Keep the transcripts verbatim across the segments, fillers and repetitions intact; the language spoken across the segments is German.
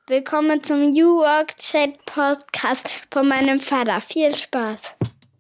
Willkommen zum New Work Chat Podcast von meinem Vater. Viel Spaß.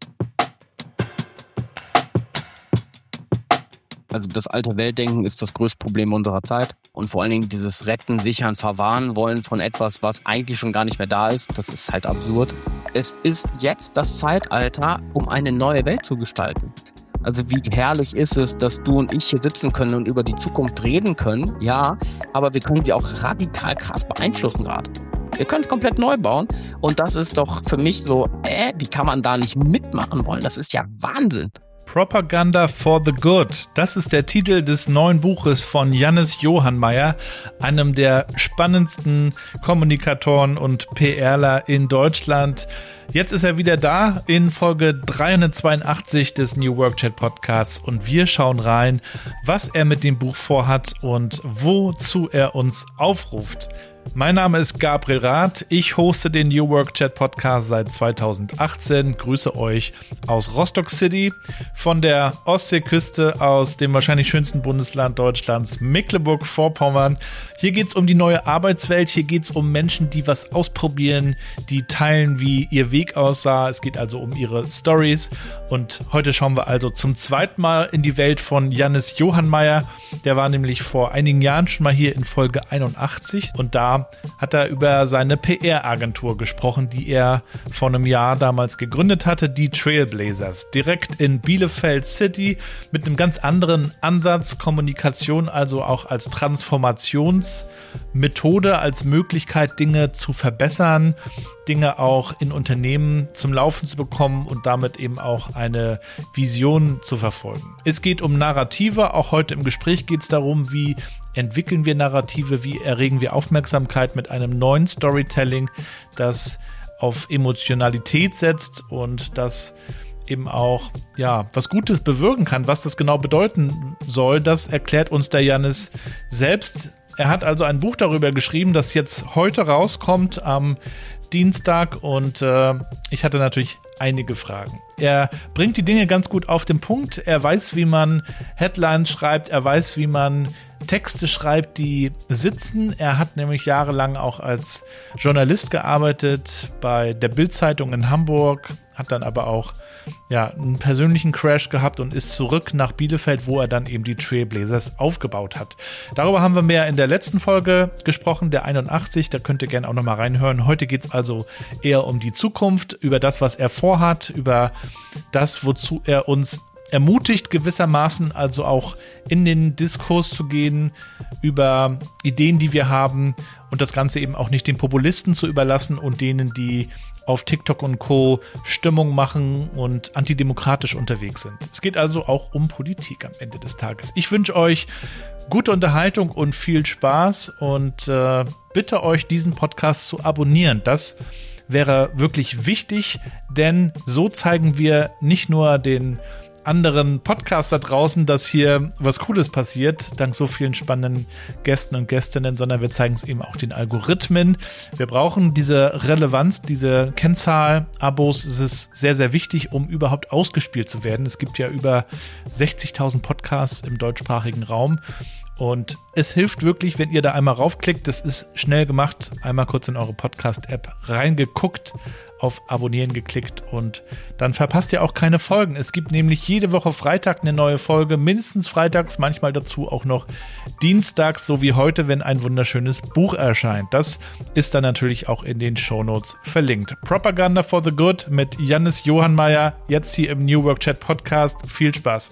Also das alte Weltdenken ist das größte Problem unserer Zeit. Und vor allen Dingen dieses Retten, Sichern, Verwahren wollen von etwas, was eigentlich schon gar nicht mehr da ist, das ist halt absurd. Es ist jetzt das Zeitalter, um eine neue Welt zu gestalten. Also wie herrlich ist es, dass du und ich hier sitzen können und über die Zukunft reden können, ja, aber wir können sie auch radikal krass beeinflussen gerade. Wir können es komplett neu bauen und das ist doch für mich so, äh, wie kann man da nicht mitmachen wollen? Das ist ja Wahnsinn. Propaganda for the Good. Das ist der Titel des neuen Buches von Jannis Johannmeier, einem der spannendsten Kommunikatoren und PRler in Deutschland. Jetzt ist er wieder da in Folge dreihundertzweiundachtzig des New Work Chat Podcasts und wir schauen rein, was er mit dem Buch vorhat und wozu er uns aufruft. Mein Name ist Gabriel Rath, ich hoste den New Work Chat Podcast seit zweitausendachtzehn, grüße euch aus Rostock City, von der Ostseeküste aus dem wahrscheinlich schönsten Bundesland Deutschlands, Mecklenburg-Vorpommern. Hier geht's um die neue Arbeitswelt, hier geht's um Menschen, die was ausprobieren, die teilen, wie ihr Weg aussah. Es geht also um ihre Stories und heute schauen wir also zum zweiten Mal in die Welt von Jannis Johannmeier. Der war nämlich vor einigen Jahren schon mal hier in Folge einundachtzig und da hat er über seine P R-Agentur gesprochen, die er vor einem Jahr damals gegründet hatte, die Trailblazers. Direkt in Bielefeld City mit einem ganz anderen Ansatz, Kommunikation also auch als Transformationsmethode, als Möglichkeit, Dinge zu verbessern, Dinge auch in Unternehmen zum Laufen zu bekommen und damit eben auch eine Vision zu verfolgen. Es geht um Narrative, auch heute im Gespräch geht es darum, wie entwickeln wir Narrative, wie erregen wir Aufmerksamkeit mit einem neuen Storytelling, das auf Emotionalität setzt und das eben auch ja was Gutes bewirken kann. Was das genau bedeuten soll, das erklärt uns der Jannis selbst. Er hat also ein Buch darüber geschrieben, das jetzt heute rauskommt am Dienstag und äh, ich hatte natürlich einige Fragen. Er bringt die Dinge ganz gut auf den Punkt. Er weiß, wie man Headlines schreibt. Er weiß, wie man Texte schreibt, die sitzen. Er hat nämlich jahrelang auch als Journalist gearbeitet bei der Bild-Zeitung in Hamburg, hat dann aber auch ja, einen persönlichen Crash gehabt und ist zurück nach Bielefeld, wo er dann eben die Trailblazers aufgebaut hat. Darüber haben wir mehr in der letzten Folge gesprochen, der einundachtzig, da könnt ihr gerne auch nochmal reinhören. Heute geht es also eher um die Zukunft, über das, was er vorhat, über das, wozu er uns ermutigt gewissermaßen, also auch in den Diskurs zu gehen über Ideen, die wir haben und das Ganze eben auch nicht den Populisten zu überlassen und denen, die auf TikTok und Co. Stimmung machen und antidemokratisch unterwegs sind. Es geht also auch um Politik am Ende des Tages. Ich wünsche euch gute Unterhaltung und viel Spaß und äh, bitte euch, diesen Podcast zu abonnieren. Das wäre wirklich wichtig, denn so zeigen wir nicht nur den anderen Podcasts da draußen, dass hier was Cooles passiert, dank so vielen spannenden Gästen und Gästinnen, sondern wir zeigen es eben auch den Algorithmen. Wir brauchen diese Relevanz, diese Kennzahl, Abos. Es ist sehr, sehr wichtig, um überhaupt ausgespielt zu werden. Es gibt ja über sechzigtausend Podcasts im deutschsprachigen Raum. Und es hilft wirklich, wenn ihr da einmal raufklickt. Das ist schnell gemacht. Einmal kurz in eure Podcast-App reingeguckt, auf Abonnieren geklickt und dann verpasst ihr auch keine Folgen. Es gibt nämlich jede Woche Freitag eine neue Folge, mindestens freitags, manchmal dazu auch noch dienstags, so wie heute, wenn ein wunderschönes Buch erscheint. Das ist dann natürlich auch in den Shownotes verlinkt. Propaganda for the Good mit Jannis Johannmeier, jetzt hier im New Work Chat Podcast. Viel Spaß.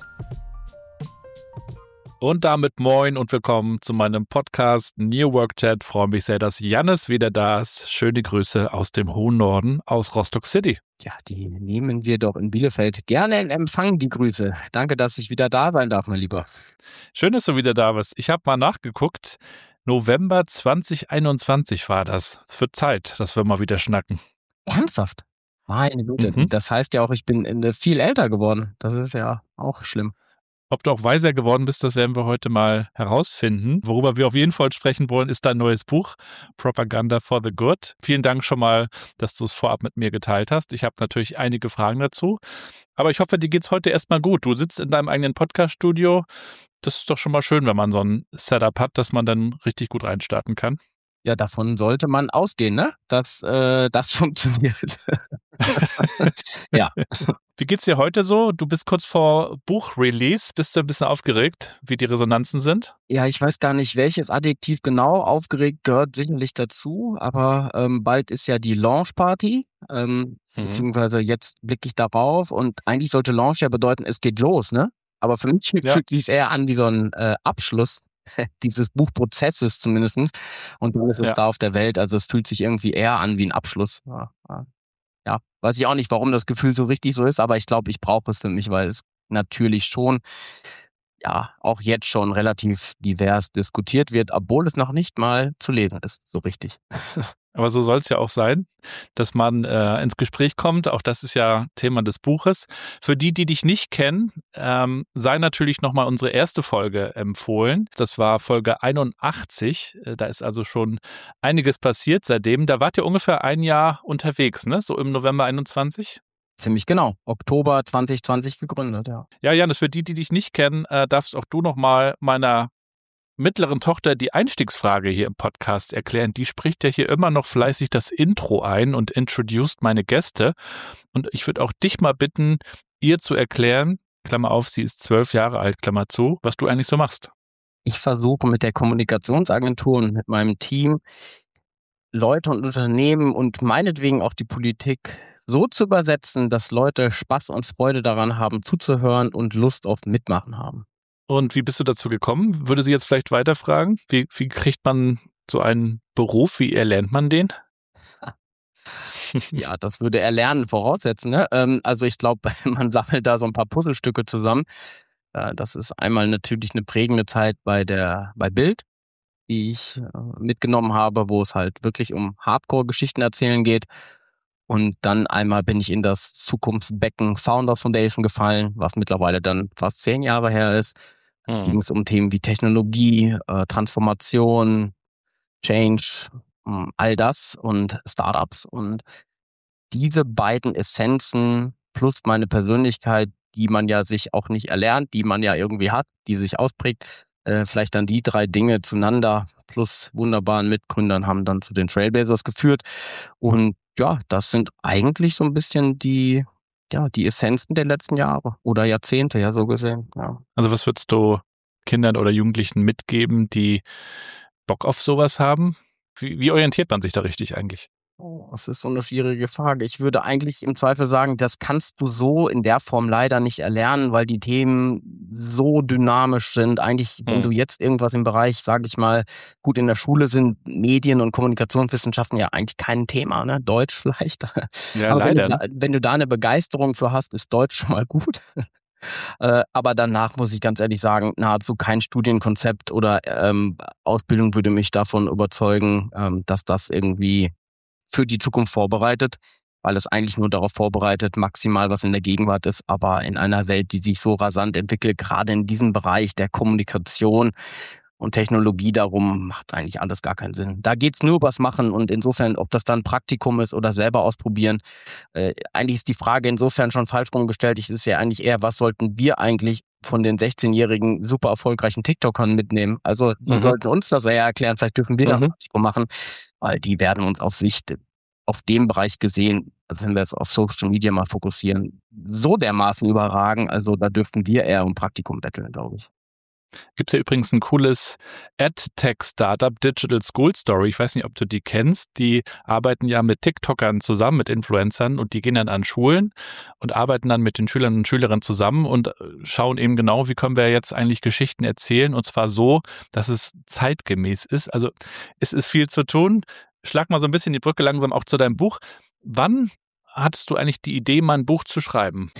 Und damit moin und willkommen zu meinem Podcast New Work Chat. Freue mich sehr, dass Jannis wieder da ist. Schöne Grüße aus dem hohen Norden, aus Rostock City. Ja, die nehmen wir doch in Bielefeld gerne in Empfang, die Grüße. Danke, dass ich wieder da sein darf, mein Lieber. Schön, dass du wieder da bist. Ich habe mal nachgeguckt. November zwanzig einundzwanzig war das. Es wird Zeit, dass wir mal wieder schnacken. Ernsthaft? Meine Güte. Mhm. Das heißt ja auch, ich bin viel älter geworden. Das ist ja auch schlimm. Ob du auch weiser geworden bist, das werden wir heute mal herausfinden. Worüber wir auf jeden Fall sprechen wollen, ist dein neues Buch, Propaganda for the Good. Vielen Dank schon mal, dass du es vorab mit mir geteilt hast. Ich habe natürlich einige Fragen dazu. Aber ich hoffe, dir geht's heute erstmal gut. Du sitzt in deinem eigenen Podcast-Studio. Das ist doch schon mal schön, wenn man so ein Setup hat, dass man dann richtig gut reinstarten kann. Ja, davon sollte man ausgehen, ne? Dass äh, das funktioniert. Ja. Wie geht's dir heute so? Du bist kurz vor Buchrelease. Bist du ein bisschen aufgeregt, wie die Resonanzen sind? Ja, ich weiß gar nicht, welches Adjektiv genau. Aufgeregt gehört sicherlich dazu, aber ähm, bald ist ja die Launch-Party, ähm, Mhm. beziehungsweise jetzt blicke ich darauf und eigentlich sollte Launch ja bedeuten, es geht los, ne? Aber für mich Ja. fühlt sich eher an wie so ein äh, Abschluss dieses Buchprozesses zumindestens. Und dann ist es Ja. da auf der Welt. Also es fühlt sich irgendwie eher an wie ein Abschluss. Ja, ja. Ja, weiß ich auch nicht, warum das Gefühl so richtig so ist, aber ich glaube, ich brauche es für mich, weil es natürlich schon, ja, auch jetzt schon relativ divers diskutiert wird, obwohl es noch nicht mal zu lesen ist, so richtig. Aber so soll es ja auch sein, dass man äh, ins Gespräch kommt. Auch das ist ja Thema des Buches. Für die, die dich nicht kennen, ähm, sei natürlich nochmal unsere erste Folge empfohlen. Das war Folge einundachtzig. Äh, Da ist also schon einiges passiert seitdem. Da wart ihr ungefähr ein Jahr unterwegs, ne? So im November einundzwanzig. Ziemlich genau. Oktober zwanzig zwanzig gegründet, ja. Ja, Janis, für die, die dich nicht kennen, äh, darfst auch du nochmal meiner mittleren Tochter die Einstiegsfrage hier im Podcast erklären. Die spricht ja hier immer noch fleißig das Intro ein und introduced meine Gäste. Und ich würde auch dich mal bitten, ihr zu erklären, Klammer auf, sie ist zwölf Jahre alt, Klammer zu, was du eigentlich so machst. Ich versuche mit der Kommunikationsagentur und mit meinem Team Leute und Unternehmen und meinetwegen auch die Politik so zu übersetzen, dass Leute Spaß und Freude daran haben, zuzuhören und Lust auf Mitmachen haben. Und wie bist du dazu gekommen? Würde sie jetzt vielleicht weiterfragen? Wie, wie kriegt man so einen Beruf? Wie erlernt man den? Ja, das würde Erlernen voraussetzen. Ne? Ähm, also ich glaube, man sammelt da so ein paar Puzzlestücke zusammen. Äh, das ist einmal natürlich eine prägende Zeit bei der bei Bild, die ich äh, mitgenommen habe, wo es halt wirklich um Hardcore-Geschichten erzählen geht. Und dann einmal bin ich in das Zukunftsbecken Founders Foundation gefallen, was mittlerweile dann fast zehn Jahre her ist. Da ging es um Themen wie Technologie, äh, Transformation, Change, mh, all das und Startups. Und diese beiden Essenzen plus meine Persönlichkeit, die man ja sich auch nicht erlernt, die man ja irgendwie hat, die sich ausprägt, äh, vielleicht dann die drei Dinge zueinander plus wunderbaren Mitgründern haben dann zu den Trailblazers geführt. Und ja, das sind eigentlich so ein bisschen die, ja, die Essenzen der letzten Jahre oder Jahrzehnte, ja, so gesehen. Ja. Also was würdest du Kindern oder Jugendlichen mitgeben, die Bock auf sowas haben? Wie, wie orientiert man sich da richtig eigentlich? Oh, das ist so eine schwierige Frage. Ich würde eigentlich im Zweifel sagen, das kannst du so in der Form leider nicht erlernen, weil die Themen so dynamisch sind. Eigentlich, wenn Hm. du jetzt irgendwas im Bereich, sage ich mal, gut, in der Schule sind Medien- und Kommunikationswissenschaften ja eigentlich kein Thema, ne? Deutsch vielleicht. Ja, Aber wenn leider. du, Ne? da, wenn du da eine Begeisterung für hast, ist Deutsch schon mal gut. Äh, aber danach muss ich ganz ehrlich sagen, nahezu kein Studienkonzept oder ähm, Ausbildung würde mich davon überzeugen, ähm, dass das irgendwie für die Zukunft vorbereitet, weil es eigentlich nur darauf vorbereitet, maximal was in der Gegenwart ist, aber in einer Welt, die sich so rasant entwickelt, gerade in diesem Bereich der Kommunikation und Technologie, darum macht eigentlich alles gar keinen Sinn. Da geht's nur übers Machen und insofern, ob das dann Praktikum ist oder selber ausprobieren, äh, eigentlich ist die Frage insofern schon falsch rumgestellt. Es ist ja eigentlich eher, was sollten wir eigentlich von den sechzehnjährigen super erfolgreichen TikTokern mitnehmen? Also die Mhm. sollten uns das eher erklären, vielleicht dürfen wir da ein Mhm. Praktikum machen, weil die werden uns auf Sicht, auf dem Bereich gesehen, also wenn wir jetzt auf Social Media mal fokussieren, so dermaßen überragen, also da dürften wir eher um Praktikum betteln, glaube ich. Gibt es ja übrigens ein cooles Ad-Tech-Startup, Digital School Story. Ich weiß nicht, ob du die kennst. Die arbeiten ja mit TikTokern zusammen, mit Influencern und die gehen dann an Schulen und arbeiten dann mit den Schülern und Schülerinnen zusammen und schauen eben genau, wie können wir jetzt eigentlich Geschichten erzählen und zwar so, dass es zeitgemäß ist. Also es ist viel zu tun. Schlag mal so ein bisschen die Brücke langsam auch zu deinem Buch. Wann hattest du eigentlich die Idee, mal ein Buch zu schreiben?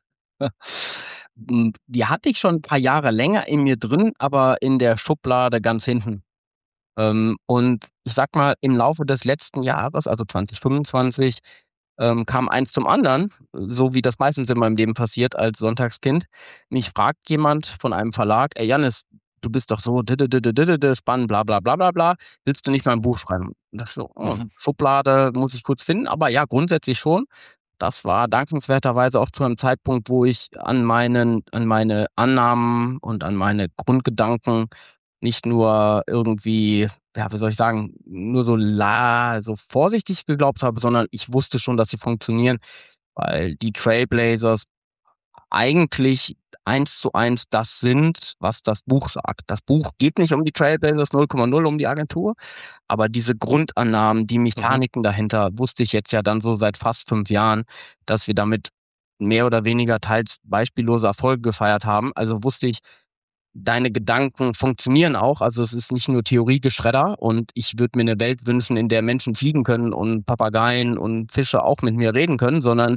Die hatte ich schon ein paar Jahre länger in mir drin, aber in der Schublade ganz hinten. Ähm, und ich sag mal, im Laufe des letzten Jahres, also zwanzig fünfundzwanzig, ähm, kam eins zum anderen, so wie das meistens in meinem Leben passiert als Sonntagskind. Mich fragt jemand von einem Verlag, ey Jannis, du bist doch so spannend, bla bla bla bla bla, willst du nicht mal ein Buch schreiben? Und ich so, oh, Mhm. Schublade muss ich kurz finden, aber ja, grundsätzlich schon. Das war dankenswerterweise auch zu einem Zeitpunkt, wo ich an meinen, an meine Annahmen und an meine Grundgedanken nicht nur irgendwie, ja, wie soll ich sagen, nur so la, so vorsichtig geglaubt habe, sondern ich wusste schon, dass sie funktionieren, weil die Trailblazers eigentlich eins zu eins das sind, was das Buch sagt. Das Buch geht nicht um die Trailblazers null Komma null um die Agentur, aber diese Grundannahmen, die Mechaniken mhm. dahinter, wusste ich jetzt ja dann so seit fast fünf Jahren, dass wir damit mehr oder weniger teils beispiellose Erfolge gefeiert haben. Also wusste ich, deine Gedanken funktionieren auch. Also es ist nicht nur Theoriegeschredder und ich würde mir eine Welt wünschen, in der Menschen fliegen können und Papageien und Fische auch mit mir reden können, sondern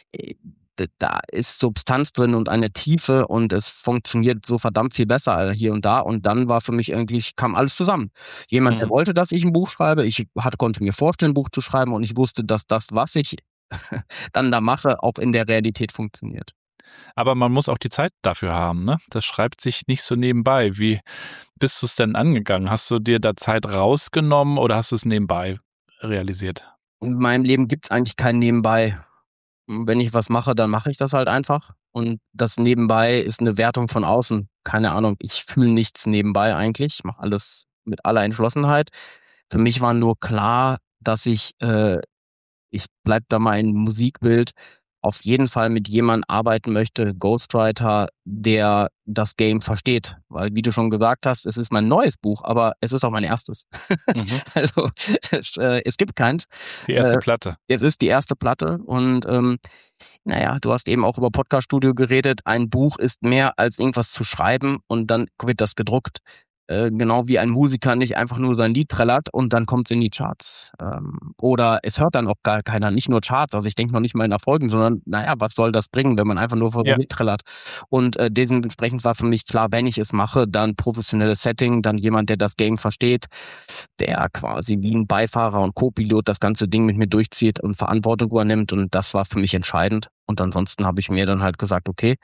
da ist Substanz drin und eine Tiefe und es funktioniert so verdammt viel besser hier und da. Und dann war für mich eigentlich, kam alles zusammen. Jemand, mhm. der wollte, dass ich ein Buch schreibe. Ich hatte, konnte mir vorstellen, ein Buch zu schreiben und ich wusste, dass das, was ich dann da mache, auch in der Realität funktioniert. Aber man muss auch die Zeit dafür haben, ne? Das schreibt sich nicht so nebenbei. Wie bist du es denn angegangen? Hast du dir da Zeit rausgenommen oder hast du es nebenbei realisiert? In meinem Leben gibt es eigentlich kein Nebenbei. Wenn ich was mache, dann mache ich das halt einfach. Und das Nebenbei ist eine Wertung von außen. Keine Ahnung, ich fühle nichts nebenbei eigentlich. Ich mache alles mit aller Entschlossenheit. Für mich war nur klar, dass ich, äh, ich bleib da mal im Musikbild, auf jeden Fall mit jemandem arbeiten möchte, Ghostwriter, der das Game versteht. Weil, wie du schon gesagt hast, es ist mein neues Buch, aber es ist auch mein erstes. Mhm. Also es, äh, es gibt keins. Die erste äh, Platte. Es ist die erste Platte und ähm, naja, du hast eben auch über Podcast-Studio geredet. Ein Buch ist mehr als irgendwas zu schreiben und dann wird das gedruckt. Äh, genau wie ein Musiker nicht einfach nur sein Lied trällert und dann kommt es in die Charts. Ähm, oder es hört dann auch gar keiner, nicht nur Charts. Also ich denke noch nicht mal in Erfolgen, sondern naja, was soll das bringen, wenn man einfach nur vor ja. Lied trällert? Und äh, dementsprechend war für mich klar, wenn ich es mache, dann professionelles Setting, dann jemand, der das Game versteht, der quasi wie ein Beifahrer und Co-Pilot das ganze Ding mit mir durchzieht und Verantwortung übernimmt. Und das war für mich entscheidend. Und ansonsten habe ich mir dann halt gesagt, okay,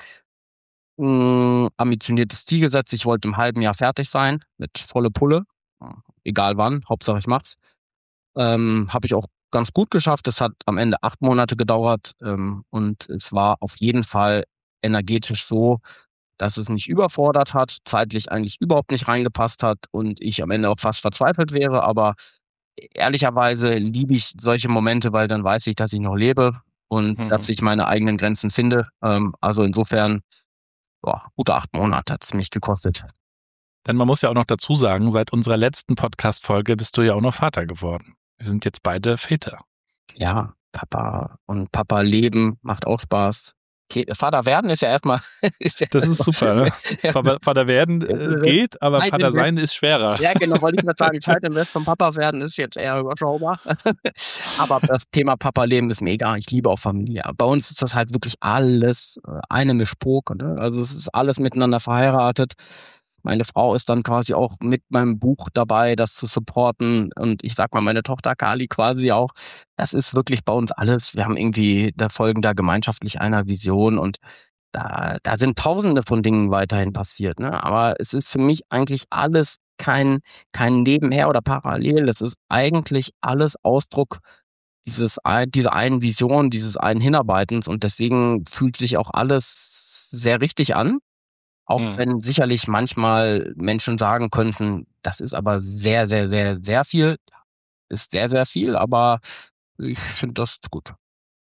ambitioniertes Ziel gesetzt. Ich wollte im halben Jahr fertig sein, mit volle Pulle. Egal wann, Hauptsache ich mach's. Ähm, habe ich auch ganz gut geschafft. Es hat am Ende acht Monate gedauert ähm, und es war auf jeden Fall energetisch so, dass es mich überfordert hat, zeitlich eigentlich überhaupt nicht reingepasst hat und ich am Ende auch fast verzweifelt wäre. Aber ehrlicherweise liebe ich solche Momente, weil dann weiß ich, dass ich noch lebe und mhm. dass ich meine eigenen Grenzen finde. Ähm, also insofern Boah, gute acht Monate hat es mich gekostet. Denn man muss ja auch noch dazu sagen, seit unserer letzten Podcast-Folge bist du ja auch noch Vater geworden. Wir sind jetzt beide Väter. Ja, Papa und Papa leben macht auch Spaß. Okay, Vater werden ist ja erstmal... Ist ja das ist super, ne? Vater werden äh, geht, aber Zeit Vater sein ist schwerer. Ja, genau, wollte ich mal sagen, Zeit im West vom Papa werden ist jetzt eher überschaubar. Aber das Thema Papa leben ist mega. Ich liebe auch Familie. Bei uns ist das halt wirklich alles eine Mischpoke. Ne? Also es ist alles miteinander verheiratet. Meine Frau ist dann quasi auch mit meinem Buch dabei, das zu supporten. Und ich sag mal, meine Tochter Kali quasi auch. Das ist wirklich bei uns alles. Wir haben irgendwie, da folgen da gemeinschaftlich einer Vision und da, da sind tausende von Dingen weiterhin passiert. Ne? Aber es ist für mich eigentlich alles kein, kein Nebenher oder parallel. Es ist eigentlich alles Ausdruck dieses, dieser einen Vision, dieses einen Hinarbeitens. Und deswegen fühlt sich auch alles sehr richtig an. Auch mhm. wenn sicherlich manchmal Menschen sagen könnten, das ist aber sehr, sehr, sehr, sehr viel. Ist sehr, sehr viel, aber ich finde das gut.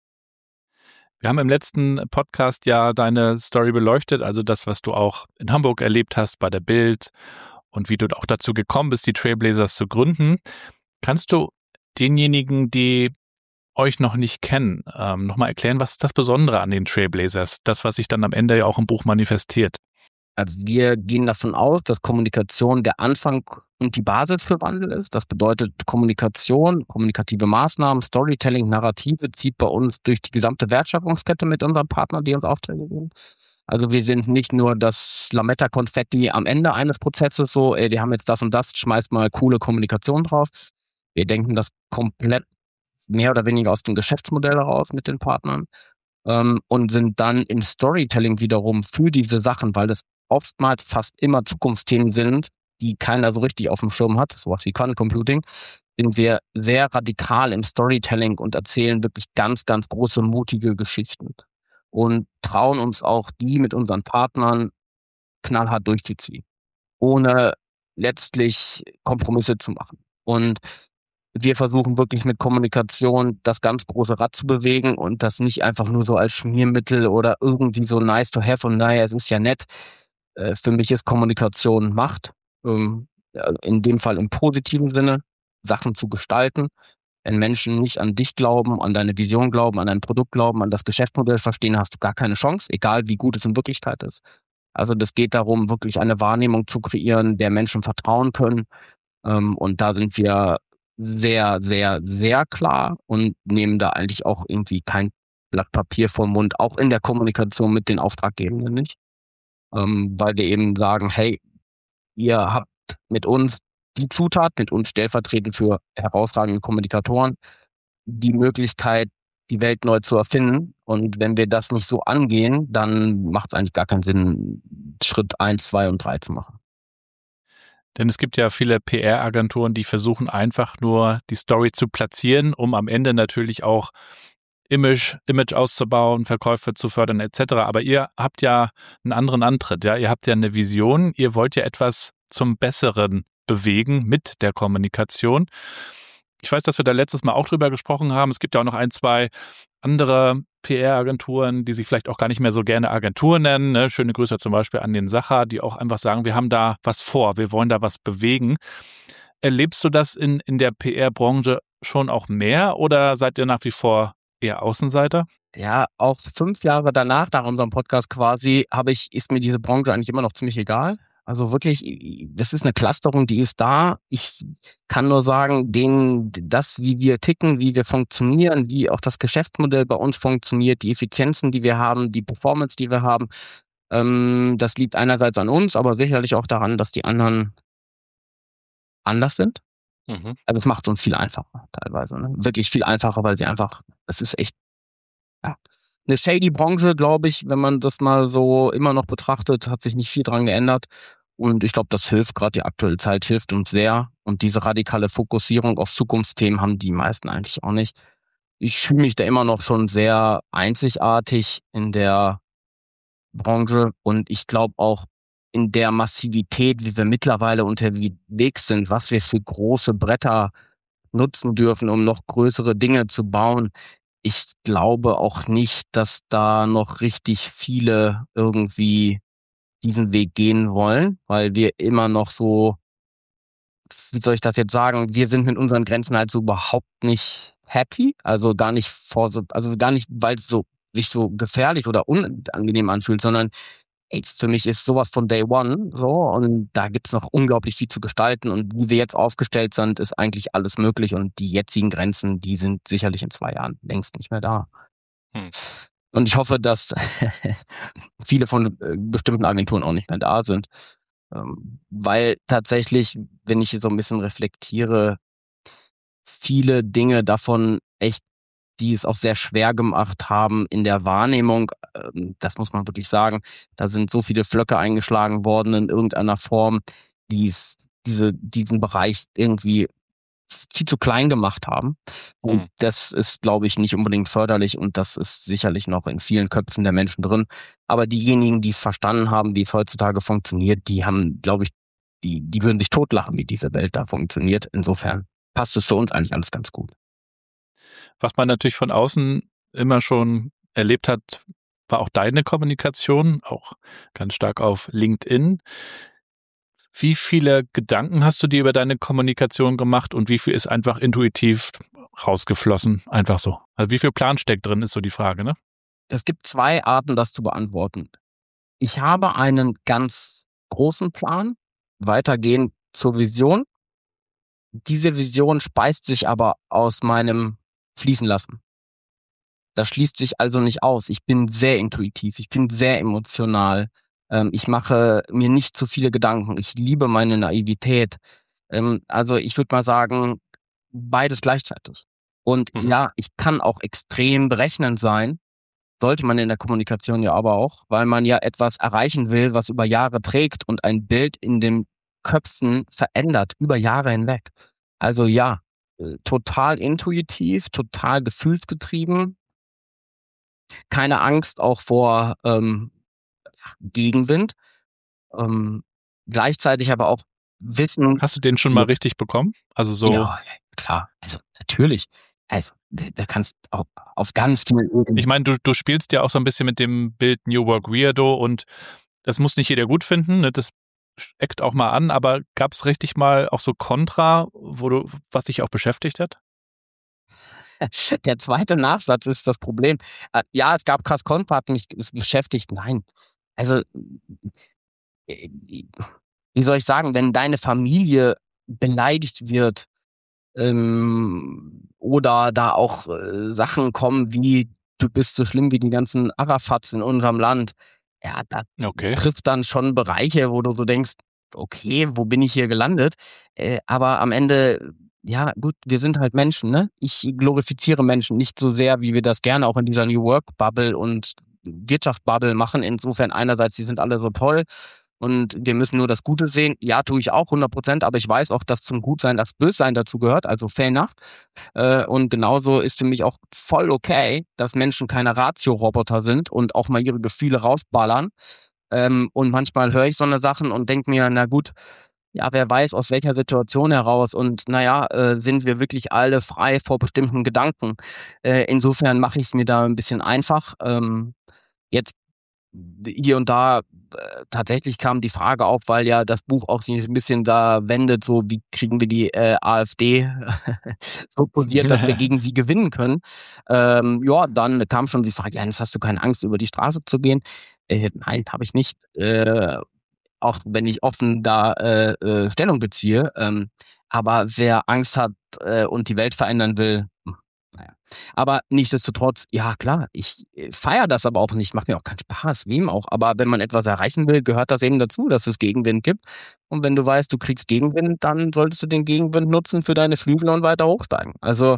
Wir haben im letzten Podcast ja deine Story beleuchtet, also das, was du auch in Hamburg erlebt hast bei der Bild und wie du auch dazu gekommen bist, die Trailblazers zu gründen. Kannst du denjenigen, die euch noch nicht kennen, ähm, nochmal erklären, was ist das Besondere an den Trailblazers? Das, was sich dann am Ende ja auch im Buch manifestiert. Also wir gehen davon aus, dass Kommunikation der Anfang und die Basis für Wandel ist. Das bedeutet Kommunikation, kommunikative Maßnahmen, Storytelling, Narrative zieht bei uns durch die gesamte Wertschöpfungskette mit unseren Partnern, die uns Aufträge geben. Also wir sind nicht nur das Lametta-Konfetti am Ende eines Prozesses, so, ey, die haben jetzt das und das, schmeißt mal coole Kommunikation drauf. Wir denken das komplett mehr oder weniger aus dem Geschäftsmodell heraus mit den Partnern ähm, und sind dann im Storytelling wiederum für diese Sachen, weil das oftmals fast immer Zukunftsthemen sind, die keiner so richtig auf dem Schirm hat, sowas wie Quantum Computing, sind wir sehr radikal im Storytelling und erzählen wirklich ganz, ganz große, mutige Geschichten und trauen uns auch, die mit unseren Partnern knallhart durchzuziehen. Ohne letztlich Kompromisse zu machen. Und wir versuchen wirklich mit Kommunikation das ganz große Rad zu bewegen und das nicht einfach nur so als Schmiermittel oder irgendwie so nice to have und naja, es ist ja nett. Äh, für mich ist Kommunikation Macht. Ähm, in dem Fall im positiven Sinne, Sachen zu gestalten. Wenn Menschen nicht an dich glauben, an deine Vision glauben, an dein Produkt glauben, an das Geschäftsmodell verstehen, hast du gar keine Chance, egal wie gut es in Wirklichkeit ist. Also das geht darum, wirklich eine Wahrnehmung zu kreieren, der Menschen vertrauen können. Ähm, und da sind wir sehr, sehr, sehr klar und nehmen da eigentlich auch irgendwie kein Blatt Papier vom Mund, auch in der Kommunikation mit den Auftraggebenden nicht. Ähm, weil wir eben sagen, hey, ihr habt mit uns die Zutat, mit uns stellvertretend für herausragende Kommunikatoren, die Möglichkeit, die Welt neu zu erfinden. Und wenn wir das nicht so angehen, dann macht es eigentlich gar keinen Sinn, Schritt eins, zwei und drei zu machen. Denn es gibt ja viele P R-Agenturen, die versuchen einfach nur die Story zu platzieren, um am Ende natürlich auch Image, Image auszubauen, Verkäufe zu fördern et cetera. Aber ihr habt ja einen anderen Antritt, ja. Ihr habt ja eine Vision, ihr wollt ja etwas zum Besseren bewegen mit der Kommunikation. Ich weiß, dass wir da letztes Mal auch drüber gesprochen haben. Es gibt ja auch noch ein, zwei andere P R-Agenturen, die sich vielleicht auch gar nicht mehr so gerne Agenturen nennen. Ne? Schöne Grüße zum Beispiel an den Sacher, die auch einfach sagen, wir haben da was vor, wir wollen da was bewegen. Erlebst du das in, in der P R-Branche schon auch mehr oder seid ihr nach wie vor eher Außenseiter? Ja, auch fünf Jahre danach, nach unserem Podcast quasi, habe ich, ist mir diese Branche eigentlich immer noch ziemlich egal. Also wirklich, das ist eine Clusterung, die ist da. Ich kann nur sagen, denen, das, wie wir ticken, wie wir funktionieren, wie auch das Geschäftsmodell bei uns funktioniert, die Effizienzen, die wir haben, die Performance, die wir haben, ähm, das liegt einerseits an uns, aber sicherlich auch daran, dass die anderen anders sind. Mhm. Also es macht uns viel einfacher teilweise. Ne? Wirklich viel einfacher, weil sie einfach, es ist echt, ja, eine shady Branche, glaube ich, wenn man das mal so immer noch betrachtet, hat sich nicht viel dran geändert. Und ich glaube, das hilft, gerade die aktuelle Zeit hilft uns sehr. Und diese radikale Fokussierung auf Zukunftsthemen haben die meisten eigentlich auch nicht. Ich fühle mich da immer noch schon sehr einzigartig in der Branche. Und ich glaube auch in der Massivität, wie wir mittlerweile unterwegs sind, was wir für große Bretter nutzen dürfen, um noch größere Dinge zu bauen. Ich glaube auch nicht, dass da noch richtig viele irgendwie diesen Weg gehen wollen, weil wir immer noch so, wie soll ich das jetzt sagen, wir sind mit unseren Grenzen halt so überhaupt nicht happy, also gar nicht vor so, also gar nicht, weil es so sich so gefährlich oder unangenehm anfühlt, sondern ey, für mich ist sowas von Day One so und da gibt's noch unglaublich viel zu gestalten und wie wir jetzt aufgestellt sind, ist eigentlich alles möglich und die jetzigen Grenzen, die sind sicherlich in zwei Jahren längst nicht mehr da. Hm. Und ich hoffe, dass viele von bestimmten Agenturen auch nicht mehr da sind, weil tatsächlich, wenn ich so ein bisschen reflektiere, viele Dinge davon echt, die es auch sehr schwer gemacht haben in der Wahrnehmung, das muss man wirklich sagen, da sind so viele Flöcke eingeschlagen worden in irgendeiner Form, die es diese, diesen Bereich irgendwie viel zu klein gemacht haben. Und mhm. das ist, glaube ich, nicht unbedingt förderlich und das ist sicherlich noch in vielen Köpfen der Menschen drin. Aber diejenigen, die es verstanden haben, wie es heutzutage funktioniert, die haben, glaube ich, die, die würden sich totlachen, wie diese Welt da funktioniert. Insofern passt es für uns eigentlich alles ganz gut. Was man natürlich von außen immer schon erlebt hat, war auch deine Kommunikation, auch ganz stark auf LinkedIn. Wie viele Gedanken hast du dir über deine Kommunikation gemacht und wie viel ist einfach intuitiv rausgeflossen? Einfach so. Also wie viel Plan steckt drin, ist so die Frage, ne? Es gibt zwei Arten, das zu beantworten. Ich habe einen ganz großen Plan, weitergehend zur Vision. Diese Vision speist sich aber aus meinem Fließen lassen. Das schließt sich also nicht aus. Ich bin sehr intuitiv, ich bin sehr emotional. Ich mache mir nicht zu viele Gedanken. Ich liebe meine Naivität. Also ich würde mal sagen, beides gleichzeitig. Und mhm. ja, ich kann auch extrem berechnend sein. Sollte man in der Kommunikation ja aber auch, weil man ja etwas erreichen will, was über Jahre trägt und ein Bild in den Köpfen verändert, über Jahre hinweg. Also ja, total intuitiv, total gefühlsgetrieben. Keine Angst auch vor ähm, Gegenwind. Ähm, gleichzeitig aber auch wissen. Hast du den schon mal richtig bekommen? Also so. Ja, klar. Also natürlich. Also da kannst du auch auf ganz viel. Ich meine, du, du spielst ja auch so ein bisschen mit dem Bild New Work Weirdo und das muss nicht jeder gut finden, ne? Das eckt auch mal an, aber gab es richtig mal auch so Kontra, wo du, was dich auch beschäftigt hat? Der zweite Nachsatz ist das Problem. Ja, es gab krass Kontra, hat mich beschäftigt. Nein. Also, wie soll ich sagen, wenn deine Familie beleidigt wird, ähm, oder da auch äh, Sachen kommen wie, du bist so schlimm wie die ganzen Arafats in unserem Land, ja, das Okay. trifft dann schon Bereiche, wo du so denkst, okay, wo bin ich hier gelandet? Äh, aber am Ende, ja gut, wir sind halt Menschen, ne? Ich glorifiziere Menschen nicht so sehr, wie wir das gerne auch in dieser New Work Bubble und Wirtschaftsbubble machen. Insofern einerseits, die sind alle so toll und wir müssen nur das Gute sehen. Ja, tue ich auch hundert Prozent, aber ich weiß auch, dass zum Gutsein das Bössein dazu gehört, also fair enough. Äh, und genauso ist für mich auch voll okay, dass Menschen keine Ratio-Roboter sind und auch mal ihre Gefühle rausballern. Ähm, und manchmal höre ich so eine Sachen und denke mir, na gut, ja, wer weiß aus welcher Situation heraus und naja, äh, sind wir wirklich alle frei vor bestimmten Gedanken. Äh, insofern mache ich es mir da ein bisschen einfach. Ähm, jetzt hier und da äh, tatsächlich kam die Frage auf, weil ja das Buch auch sich ein bisschen da wendet, so wie kriegen wir die äh, AfD so posiert, dass wir gegen sie gewinnen können. Ähm, ja, dann kam schon die Frage, Janis, hast du keine Angst, über die Straße zu gehen? Äh, nein, habe ich nicht. Äh, auch wenn ich offen da äh, äh, Stellung beziehe. Ähm, aber wer Angst hat äh, und die Welt verändern will, hm, naja. Aber nichtsdestotrotz, ja klar, ich äh, feiere das aber auch nicht, macht mir auch keinen Spaß, wem auch. Aber wenn man etwas erreichen will, gehört das eben dazu, dass es Gegenwind gibt. Und wenn du weißt, du kriegst Gegenwind, dann solltest du den Gegenwind nutzen für deine Flügel und weiter hochsteigen. Also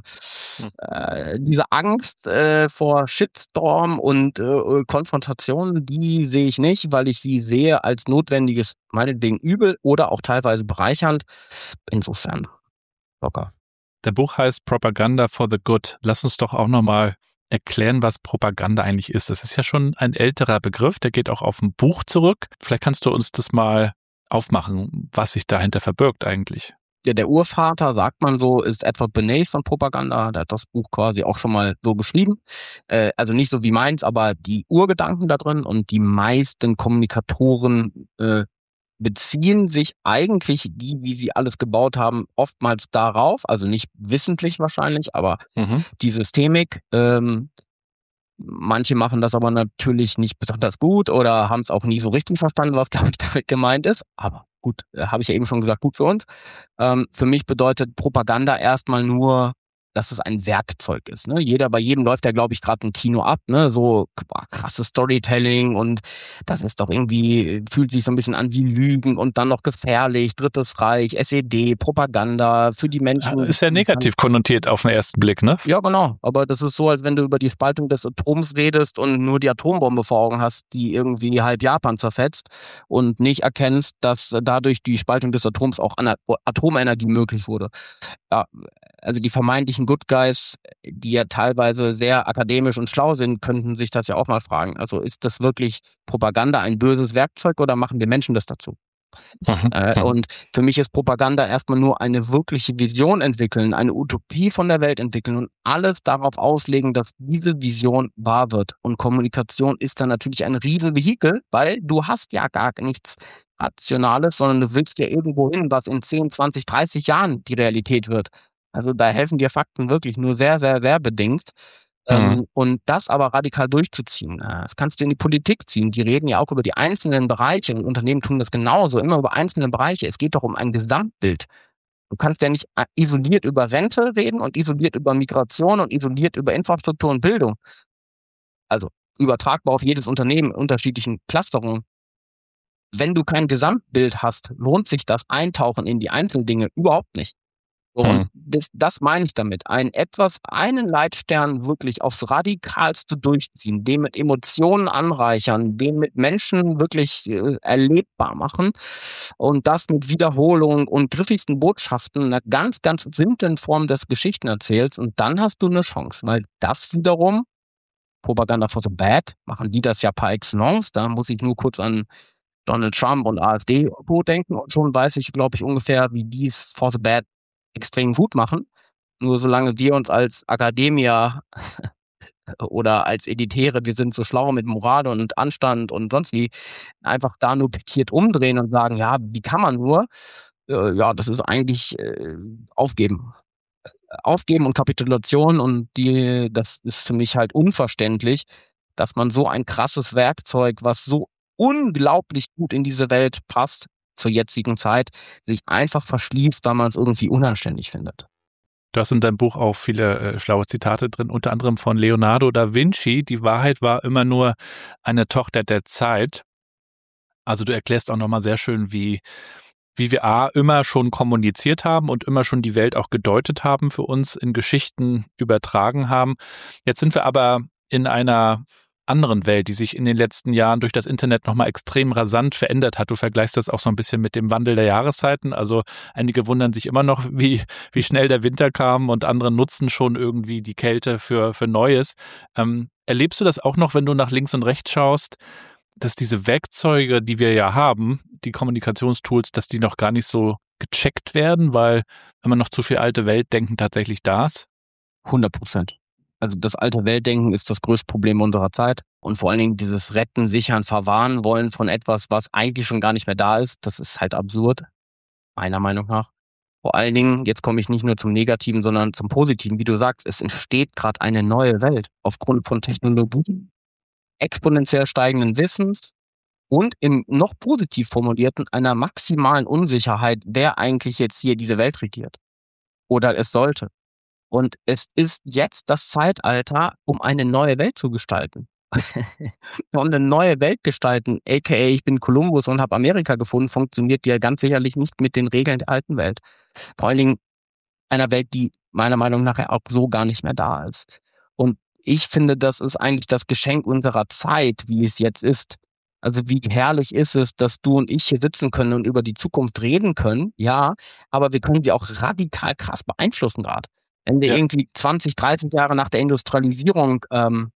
äh, diese Angst äh, vor Shitstorm und äh, Konfrontation, die sehe ich nicht, weil ich sie sehe als notwendiges, meinetwegen Übel oder auch teilweise bereichernd. Insofern locker. Der Buch heißt Propaganda for the Good. Lass uns doch auch nochmal erklären, was Propaganda eigentlich ist. Das ist ja schon ein älterer Begriff, der geht auch auf ein Buch zurück. Vielleicht kannst du uns das mal aufmachen, was sich dahinter verbirgt eigentlich. Ja, der Urvater, sagt man so, ist Edward Bernays von Propaganda. Der hat das Buch quasi auch schon mal so geschrieben. Äh, also nicht so wie meins, aber die Urgedanken da drin und die meisten Kommunikatoren äh, beziehen sich eigentlich, die, wie sie alles gebaut haben, oftmals darauf, also nicht wissentlich wahrscheinlich, aber Mhm. die Systemik, ähm, manche machen das aber natürlich nicht besonders gut oder haben es auch nie so richtig verstanden, was, glaube ich, damit gemeint ist. Aber gut, äh, habe ich ja eben schon gesagt, gut für uns. Ähm, für mich bedeutet Propaganda erstmal nur, dass es ein Werkzeug ist. Ne? Jeder, bei jedem läuft ja, glaube ich, gerade ein Kino ab, ne? So boah, krasses Storytelling und das ist doch irgendwie, fühlt sich so ein bisschen an wie Lügen und dann noch gefährlich, Drittes Reich, S E D, Propaganda für die Menschen. Ist ja negativ konnotiert auf den ersten Blick, ne? Ja, genau. Aber das ist so, als wenn du über die Spaltung des Atoms redest und nur die Atombombe vor Augen hast, die irgendwie halb Japan zerfetzt und nicht erkennst, dass dadurch die Spaltung des Atoms auch Ana- Atomenergie möglich wurde. Ja, also die vermeintlichen Good Guys, die ja teilweise sehr akademisch und schlau sind, könnten sich das ja auch mal fragen. Also ist das wirklich Propaganda ein böses Werkzeug oder machen wir Menschen das dazu? Mhm. Äh, Mhm. und für mich ist Propaganda erstmal nur eine wirkliche Vision entwickeln, eine Utopie von der Welt entwickeln und alles darauf auslegen, dass diese Vision wahr wird. Und Kommunikation ist dann natürlich ein Riesenvehikel, weil du hast ja gar nichts Rationales, sondern du willst ja irgendwo hin, was in zehn, zwanzig, dreißig Jahren die Realität wird. Also da helfen dir Fakten wirklich nur sehr, sehr, sehr bedingt. Mhm. Ähm, und das aber radikal durchzuziehen, äh, das kannst du in die Politik ziehen. Die reden ja auch über die einzelnen Bereiche. Und Unternehmen tun das genauso, immer über einzelne Bereiche. Es geht doch um ein Gesamtbild. Du kannst ja nicht äh, isoliert über Rente reden und isoliert über Migration und isoliert über Infrastruktur und Bildung. Also übertragbar auf jedes Unternehmen in unterschiedlichen Clusterungen. Wenn du kein Gesamtbild hast, lohnt sich das Eintauchen in die Einzeldinge überhaupt nicht. So, Mhm. und das, das meine ich damit. Ein etwas, einen Leitstern wirklich aufs Radikalste durchziehen, den mit Emotionen anreichern, den mit Menschen wirklich äh, erlebbar machen und das mit Wiederholung und griffigsten Botschaften, einer ganz, ganz simplen Form des Geschichtenerzähls und dann hast du eine Chance, weil das wiederum, Propaganda for the Bad, machen die das ja par excellence, da muss ich nur kurz an Donald Trump und AfD denken und schon weiß ich, glaube ich, ungefähr, wie die es for the bad extrem gut machen. Nur solange wir uns als Akademiker oder als Editäre, wir sind so schlau mit Moral und Anstand und sonst wie, einfach da nur pikiert umdrehen und sagen, ja, wie kann man nur? Äh, ja, das ist eigentlich äh, aufgeben. Aufgeben und Kapitulation und die, das ist für mich halt unverständlich, dass man so ein krasses Werkzeug, was so unglaublich gut in diese Welt passt, zur jetzigen Zeit, sich einfach verschließt, weil man es irgendwie unanständig findet. Du hast in deinem Buch auch viele äh, schlaue Zitate drin, unter anderem von Leonardo da Vinci. Die Wahrheit war immer nur eine Tochter der Zeit. Also du erklärst auch nochmal sehr schön, wie, wie wir A, immer schon kommuniziert haben und immer schon die Welt auch gedeutet haben für uns, in Geschichten übertragen haben. Jetzt sind wir aber in einer anderen Welt, die sich in den letzten Jahren durch das Internet nochmal extrem rasant verändert hat. Du vergleichst das auch so ein bisschen mit dem Wandel der Jahreszeiten. Also einige wundern sich immer noch, wie, wie schnell der Winter kam und andere nutzen schon irgendwie die Kälte für, für Neues. Ähm, erlebst du das auch noch, wenn du nach links und rechts schaust, dass diese Werkzeuge, die wir ja haben, die Kommunikationstools, dass die noch gar nicht so gecheckt werden, weil immer noch zu viel alte Weltdenken tatsächlich da ist? hundert Prozent. Also das alte Weltdenken ist das größte Problem unserer Zeit. Und vor allen Dingen dieses Retten, Sichern, Verwahren wollen von etwas, was eigentlich schon gar nicht mehr da ist, das ist halt absurd, meiner Meinung nach. Vor allen Dingen, jetzt komme ich nicht nur zum Negativen, sondern zum Positiven. Wie du sagst, es entsteht gerade eine neue Welt aufgrund von Technologie, exponentiell steigenden Wissens und im noch positiv formulierten einer maximalen Unsicherheit, wer eigentlich jetzt hier diese Welt regiert oder es sollte. Und es ist jetzt das Zeitalter, um eine neue Welt zu gestalten. Um eine neue Welt gestalten, aka ich bin Kolumbus und habe Amerika gefunden, funktioniert ja ganz sicherlich nicht mit den Regeln der alten Welt. Vor allen Dingen einer Welt, die meiner Meinung nach auch so gar nicht mehr da ist. Und ich finde, das ist eigentlich das Geschenk unserer Zeit, wie es jetzt ist. Also wie herrlich ist es, dass du und ich hier sitzen können und über die Zukunft reden können, ja, aber wir können sie auch radikal krass beeinflussen gerade. Wenn wir ja. irgendwie zwanzig, dreißig Jahre nach der Industrialisierung ähm,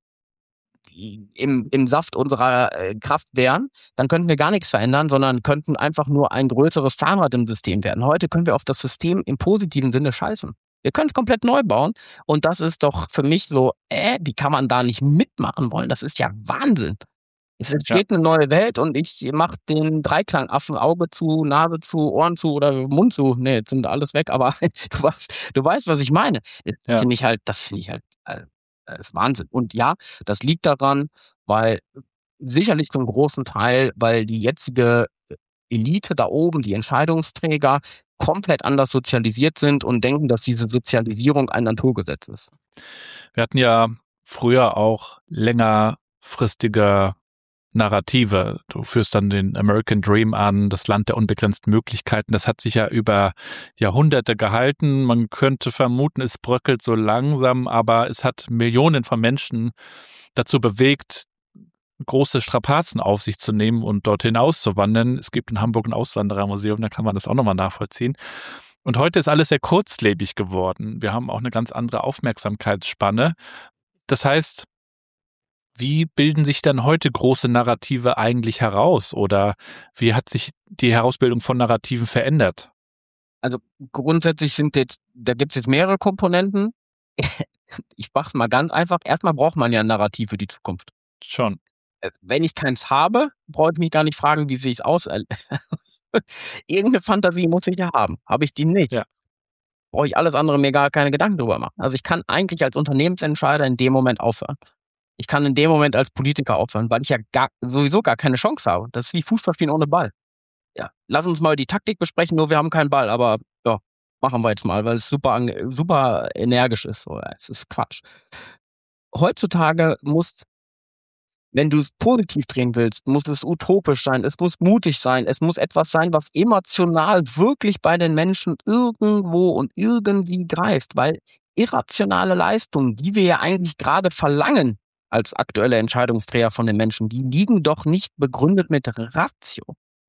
im, im Saft unserer äh, Kraft wären, dann könnten wir gar nichts verändern, sondern könnten einfach nur ein größeres Zahnrad im System werden. Heute können wir auf das System im positiven Sinne scheißen. Wir können es komplett neu bauen und das ist doch für mich so, äh, wie kann man da nicht mitmachen wollen? Das ist ja Wahnsinn. Es entsteht ja. eine neue Welt und ich mache den Dreiklangaffen Auge zu, Nase zu, Ohren zu oder Mund zu. Nee, jetzt sind alles weg, aber du weißt, du weißt, was ich meine. Das ja. finde ich halt, das finde ich halt, äh, das ist Wahnsinn. Und ja, das liegt daran, weil sicherlich zum großen Teil, weil die jetzige Elite da oben, die Entscheidungsträger, komplett anders sozialisiert sind und denken, dass diese Sozialisierung ein Naturgesetz ist. Wir hatten ja früher auch längerfristige Narrative. Du führst dann den American Dream an, das Land der unbegrenzten Möglichkeiten. Das hat sich ja über Jahrhunderte gehalten. Man könnte vermuten, es bröckelt so langsam, aber es hat Millionen von Menschen dazu bewegt, große Strapazen auf sich zu nehmen und dorthin auszuwandern. Es gibt in Hamburg ein Auswanderermuseum, da kann man das auch nochmal nachvollziehen. Und heute ist alles sehr kurzlebig geworden. Wir haben auch eine ganz andere Aufmerksamkeitsspanne. Das heißt, wie bilden sich dann heute große Narrative eigentlich heraus oder wie hat sich die Herausbildung von Narrativen verändert? Also grundsätzlich sind jetzt, da gibt es jetzt mehrere Komponenten. Ich mach's mal ganz einfach. Erstmal braucht man ja ein Narrativ für die Zukunft. Schon. Wenn ich keins habe, brauche ich mich gar nicht fragen, wie sehe ich es aus. Irgendeine Fantasie muss ich ja haben. Habe ich die nicht, ja. brauche ich alles andere mir gar keine Gedanken drüber machen. Also ich kann eigentlich als Unternehmensentscheider in dem Moment aufhören. Ich kann in dem Moment als Politiker aufhören, weil ich ja gar, sowieso gar keine Chance habe. Das ist wie Fußballspielen ohne Ball. Ja, lass uns mal die Taktik besprechen, nur wir haben keinen Ball, aber ja, machen wir jetzt mal, weil es super, super energisch ist. Es ist Quatsch. Heutzutage muss, wenn du es positiv drehen willst, muss es utopisch sein, es muss mutig sein, es muss etwas sein, was emotional wirklich bei den Menschen irgendwo und irgendwie greift, weil irrationale Leistungen, die wir ja eigentlich gerade verlangen, als aktuelle Entscheidungsträger von den Menschen, die liegen doch nicht begründet mit Ratio.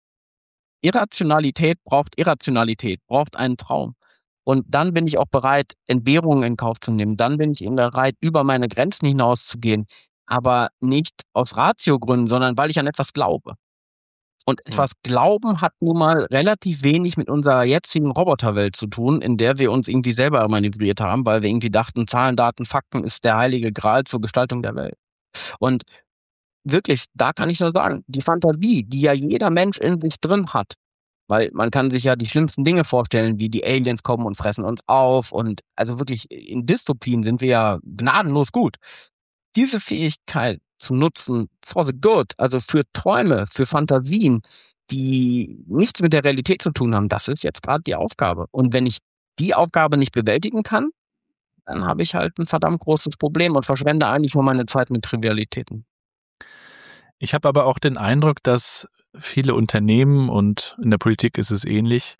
Irrationalität braucht Irrationalität, braucht einen Traum. Und dann bin ich auch bereit, Entbehrungen in Kauf zu nehmen. Dann bin ich bereit, über meine Grenzen hinauszugehen. Aber nicht aus Ratiogründen, sondern weil ich an etwas glaube. Und etwas Glauben hat nun mal relativ wenig mit unserer jetzigen Roboterwelt zu tun, in der wir uns irgendwie selber manövriert haben, weil wir irgendwie dachten, Zahlen, Daten, Fakten ist der heilige Gral zur Gestaltung der Welt. Und wirklich, da kann ich nur sagen, die Fantasie, die ja jeder Mensch in sich drin hat, weil man kann sich ja die schlimmsten Dinge vorstellen, wie die Aliens kommen und fressen uns auf und also wirklich in Dystopien sind wir ja gnadenlos gut. Diese Fähigkeit zu nutzen for the good, also für Träume, für Fantasien, die nichts mit der Realität zu tun haben, das ist jetzt gerade die Aufgabe. Und wenn ich die Aufgabe nicht bewältigen kann, dann habe ich halt ein verdammt großes Problem und verschwende eigentlich nur meine Zeit mit Trivialitäten. Ich habe aber auch den Eindruck, dass viele Unternehmen, und in der Politik ist es ähnlich,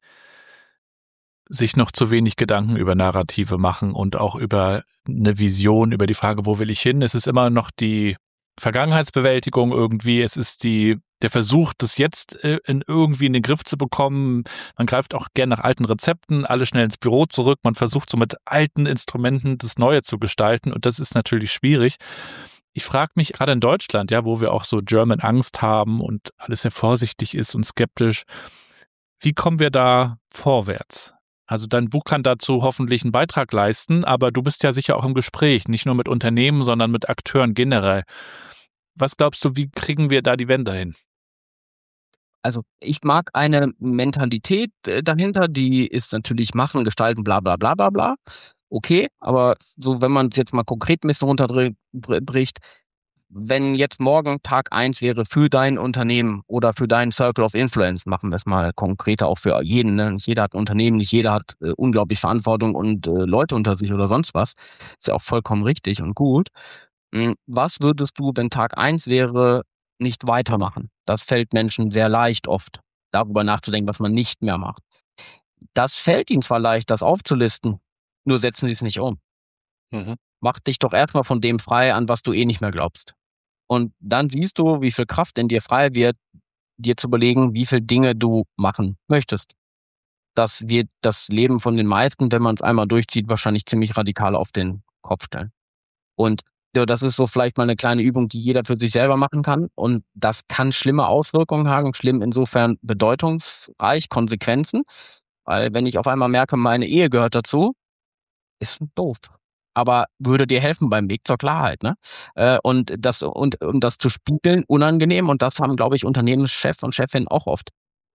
sich noch zu wenig Gedanken über Narrative machen und auch über eine Vision, über die Frage, wo will ich hin? Es ist immer noch die Vergangenheitsbewältigung irgendwie, es ist die der Versuch, das jetzt in irgendwie in den Griff zu bekommen. Man greift auch gern nach alten Rezepten, alle schnell ins Büro zurück. Man versucht so mit alten Instrumenten das Neue zu gestalten und das ist natürlich schwierig. Ich frage mich gerade in Deutschland, ja, wo wir auch so German Angst haben und alles sehr vorsichtig ist und skeptisch, wie kommen wir da vorwärts? Also dein Buch kann dazu hoffentlich einen Beitrag leisten, aber du bist ja sicher auch im Gespräch, nicht nur mit Unternehmen, sondern mit Akteuren generell. Was glaubst du, wie kriegen wir da die Wende hin? Also ich mag eine Mentalität dahinter, die ist natürlich machen, gestalten, bla bla bla bla bla. Okay, aber so wenn man es jetzt mal konkret ein bisschen runterbricht, wenn jetzt morgen Tag eins wäre für dein Unternehmen oder für deinen Circle of Influence, machen wir es mal konkreter auch für jeden, ne? Nicht jeder hat ein Unternehmen, nicht jeder hat äh, unglaublich Verantwortung und äh, Leute unter sich oder sonst was. Ist ja auch vollkommen richtig und gut. Hm, was würdest du, wenn Tag eins wäre, nicht weitermachen? Das fällt Menschen sehr leicht oft, darüber nachzudenken, was man nicht mehr macht. Das fällt ihnen zwar leicht, das aufzulisten, nur setzen sie es nicht um. Mhm. Mach dich doch erstmal von dem frei, an was du eh nicht mehr glaubst. Und dann siehst du, wie viel Kraft in dir frei wird, dir zu überlegen, wie viele Dinge du machen möchtest. Das wird das Leben von den meisten, wenn man es einmal durchzieht, wahrscheinlich ziemlich radikal auf den Kopf stellen. Und ja, das ist so vielleicht mal eine kleine Übung, die jeder für sich selber machen kann. Und das kann schlimme Auswirkungen haben, schlimm insofern bedeutungsreich, Konsequenzen. Weil wenn ich auf einmal merke, meine Ehe gehört dazu, ist doof. Aber würde dir helfen beim Weg zur Klarheit, ne? Und das, und um das zu spiegeln, unangenehm. Und das haben, glaube ich, Unternehmenschef und Chefin auch oft.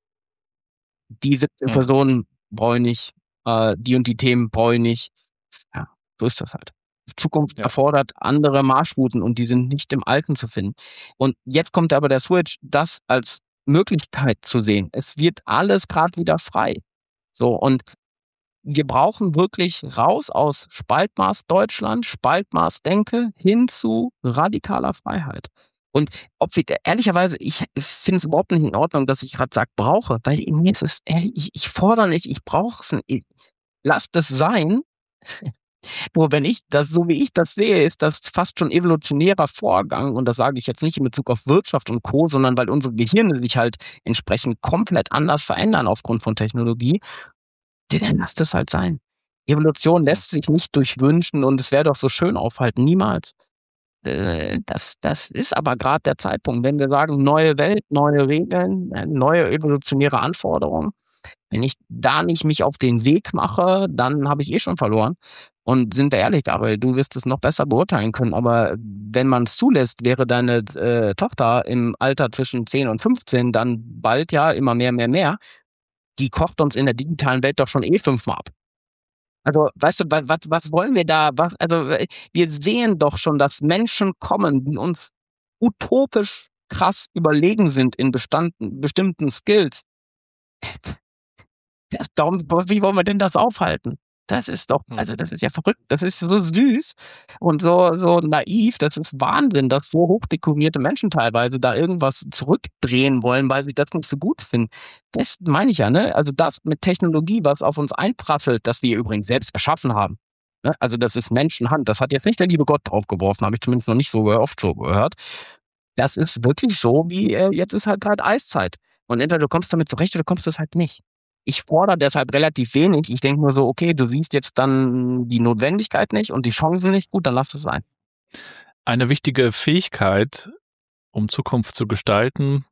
Die siebzehn ja. Personen brauche ich nicht, äh, die und die Themen brauche ich nicht. Ja, so ist das halt. Zukunft ja. erfordert andere Marschrouten und die sind nicht im Alten zu finden. Und jetzt kommt aber der Switch, das als Möglichkeit zu sehen. Es wird alles gerade wieder frei. So, und wir brauchen wirklich raus aus Spaltmaß Deutschland, Spaltmaß Denke hin zu radikaler Freiheit. Und ob wir, ehrlicherweise, ich finde es überhaupt nicht in Ordnung, dass ich gerade sage, brauche, weil mir ist es ehrlich, ich, ich fordere nicht, ich brauche es nicht. Lasst es sein. Nur wenn ich das, so wie ich das sehe, ist das fast schon evolutionärer Vorgang. Und das sage ich jetzt nicht in Bezug auf Wirtschaft und Co., sondern weil unsere Gehirne sich halt entsprechend komplett anders verändern aufgrund von Technologie. Dann lasst es halt sein. Evolution lässt sich nicht durchwünschen und es wäre doch so schön aufhalten. Niemals. Das, das ist aber gerade der Zeitpunkt, wenn wir sagen, neue Welt, neue Regeln, neue evolutionäre Anforderungen. Wenn ich da nicht mich auf den Weg mache, dann habe ich eh schon verloren. Und sind wir ehrlich, Gabriel, du wirst es noch besser beurteilen können, aber wenn man es zulässt, wäre deine äh, Tochter im Alter zwischen zehn und fünfzehn dann bald ja immer mehr, mehr, mehr. Die kocht uns in der digitalen Welt doch schon eh fünfmal ab. Also, weißt du, was, was wollen wir da? Was, also, wir sehen doch schon, dass Menschen kommen, die uns utopisch krass überlegen sind in bestanden, bestimmten Skills. Das, darum, wie wollen wir denn das aufhalten? Das ist doch, also das ist ja verrückt, das ist so süß und so so naiv, das ist Wahnsinn, dass so hochdekorierte Menschen teilweise da irgendwas zurückdrehen wollen, weil sie das nicht so gut finden. Das meine ich ja, ne? Also das mit Technologie, was auf uns einprasselt, das wir übrigens selbst erschaffen haben. Ne? Also das ist Menschenhand, das hat jetzt nicht der liebe Gott draufgeworfen, habe ich zumindest noch nicht so oft so gehört. Das ist wirklich so, wie äh, jetzt ist halt gerade Eiszeit. Und entweder du kommst damit zurecht oder du kommst das halt nicht. Ich fordere deshalb relativ wenig. Ich denke nur so, okay, du siehst jetzt dann die Notwendigkeit nicht und die Chancen nicht, gut, dann lass es sein. Eine wichtige Fähigkeit, um Zukunft zu gestalten,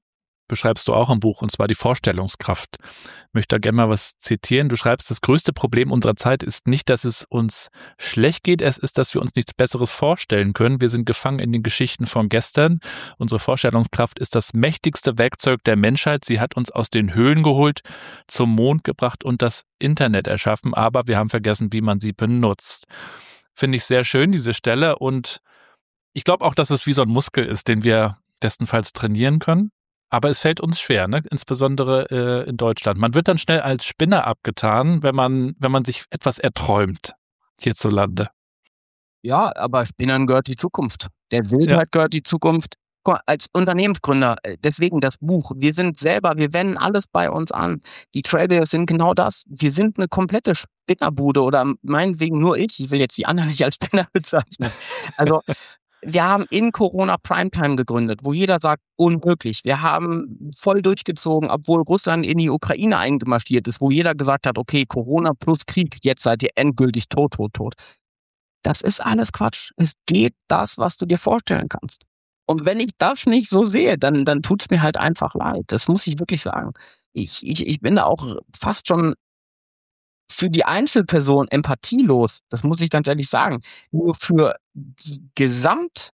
beschreibst du auch im Buch, und zwar die Vorstellungskraft. Ich möchte da gerne mal was zitieren. Du schreibst, das größte Problem unserer Zeit ist nicht, dass es uns schlecht geht, es ist, dass wir uns nichts Besseres vorstellen können. Wir sind gefangen in den Geschichten von gestern. Unsere Vorstellungskraft ist das mächtigste Werkzeug der Menschheit. Sie hat uns aus den Höhlen geholt, zum Mond gebracht und das Internet erschaffen, aber wir haben vergessen, wie man sie benutzt. Finde ich sehr schön, diese Stelle, und ich glaube auch, dass es wie so ein Muskel ist, den wir bestenfalls trainieren können. Aber es fällt uns schwer, ne? Insbesondere äh, in Deutschland. Man wird dann schnell als Spinner abgetan, wenn man, wenn man sich etwas erträumt hierzulande. Ja, aber Spinnern gehört die Zukunft. Der Wildheit Ja. gehört die Zukunft. Guck mal, als Unternehmensgründer, äh, deswegen das Buch, wir sind selber, wir wenden alles bei uns an. Die Trader sind genau das. Wir sind eine komplette Spinnerbude oder meinetwegen nur ich. Ich will jetzt die anderen nicht als Spinner bezeichnen. Also wir haben in Corona Primetime gegründet, wo jeder sagt, unmöglich. Wir haben voll durchgezogen, obwohl Russland in die Ukraine eingemarschiert ist, wo jeder gesagt hat, okay, Corona plus Krieg, jetzt seid ihr endgültig tot, tot, tot. Das ist alles Quatsch. Es geht das, was du dir vorstellen kannst. Und wenn ich das nicht so sehe, dann, dann tut's mir halt einfach leid. Das muss ich wirklich sagen. Ich, ich, ich bin da auch fast schon für die Einzelperson empathielos. Das muss ich ganz ehrlich sagen. Nur für die Gesamtchance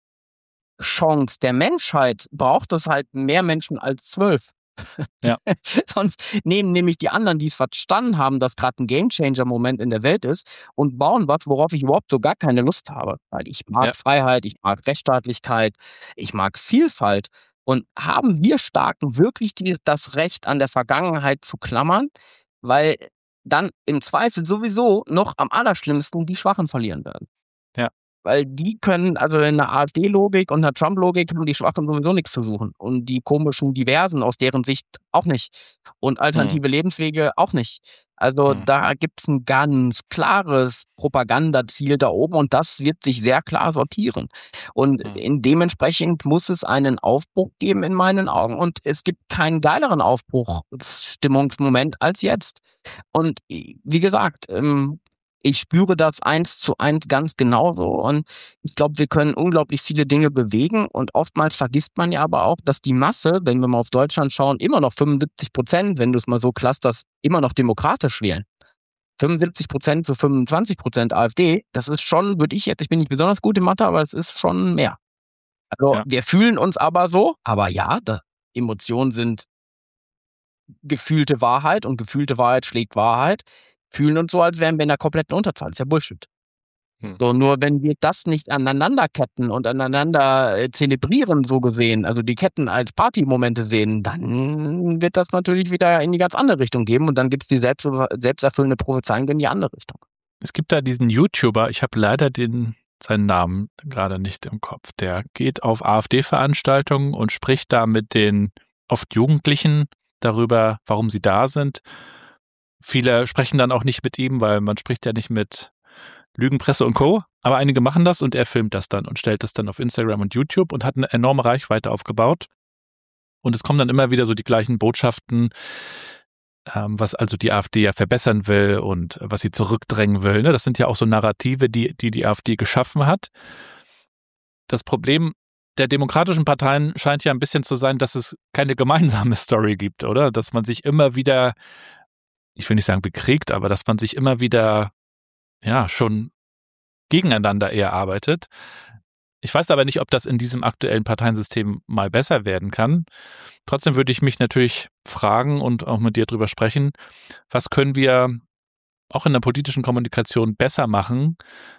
der Menschheit braucht es halt mehr Menschen als zwölf. Ja. Sonst nehmen nämlich die anderen, die es verstanden haben, dass gerade ein Gamechanger-Moment in der Welt ist, und bauen was, worauf ich überhaupt so gar keine Lust habe. Weil ich mag Ja. Freiheit, ich mag Rechtsstaatlichkeit, ich mag Vielfalt. Und haben wir Starken wirklich die, das Recht, an der Vergangenheit zu klammern? Weil dann im Zweifel sowieso noch am allerschlimmsten die Schwachen verlieren werden. Ja. Weil die können, also in der AfD-Logik und der Trump-Logik haben die Schwachen sowieso nichts zu suchen. Und die komischen Diversen aus deren Sicht auch nicht. Und alternative mhm. Lebenswege auch nicht. Also mhm. da gibt's ein ganz klares Propagandaziel da oben, und das wird sich sehr klar sortieren. Und mhm. in dementsprechend muss es einen Aufbruch geben in meinen Augen, und es gibt keinen geileren Aufbruchsstimmungsmoment als jetzt. Und wie gesagt, ähm, ich spüre das eins zu eins ganz genauso, und ich glaube, wir können unglaublich viele Dinge bewegen, und oftmals vergisst man ja aber auch, dass die Masse, wenn wir mal auf Deutschland schauen, immer noch fünfundsiebzig Prozent, wenn du es mal so clusterst, immer noch demokratisch wählen. fünfundsiebzig Prozent zu fünfundzwanzig Prozent AfD, das ist schon, würde ich jetzt, ich bin nicht besonders gut in Mathe, aber es ist schon mehr. Also ja. Wir fühlen uns aber so, aber ja, da, Emotionen sind gefühlte Wahrheit, und gefühlte Wahrheit schlägt Wahrheit. Fühlen uns so, als wären wir in der kompletten Unterzahl. Das ist ja Bullshit. Hm. So, nur wenn wir das nicht aneinander ketten und aneinander äh, zelebrieren, so gesehen, also die Ketten als Partymomente sehen, dann wird das natürlich wieder in die ganz andere Richtung geben, und dann gibt es die selbst, selbsterfüllende Prophezeiung in die andere Richtung. Es gibt da diesen YouTuber, ich habe leider den seinen Namen gerade nicht im Kopf, der geht auf AfD-Veranstaltungen und spricht da mit den oft Jugendlichen darüber, warum sie da sind. Viele sprechen dann auch nicht mit ihm, weil man spricht ja nicht mit Lügenpresse und Co. Aber einige machen das, und er filmt das dann und stellt das dann auf Instagram und YouTube und hat eine enorme Reichweite aufgebaut. Und es kommen dann immer wieder so die gleichen Botschaften, ähm, was also die AfD ja verbessern will und was sie zurückdrängen will. Ne? Das sind ja auch so Narrative, die, die die AfD geschaffen hat. Das Problem der demokratischen Parteien scheint ja ein bisschen zu sein, dass es keine gemeinsame Story gibt, oder? Dass man sich immer wieder, ich will nicht sagen bekriegt, aber dass man sich immer wieder, ja, schon gegeneinander eher arbeitet. Ich weiß aber nicht, ob das in diesem aktuellen Parteiensystem mal besser werden kann. Trotzdem würde ich mich natürlich fragen und auch mit dir drüber sprechen, was können wir auch in der politischen Kommunikation besser machen,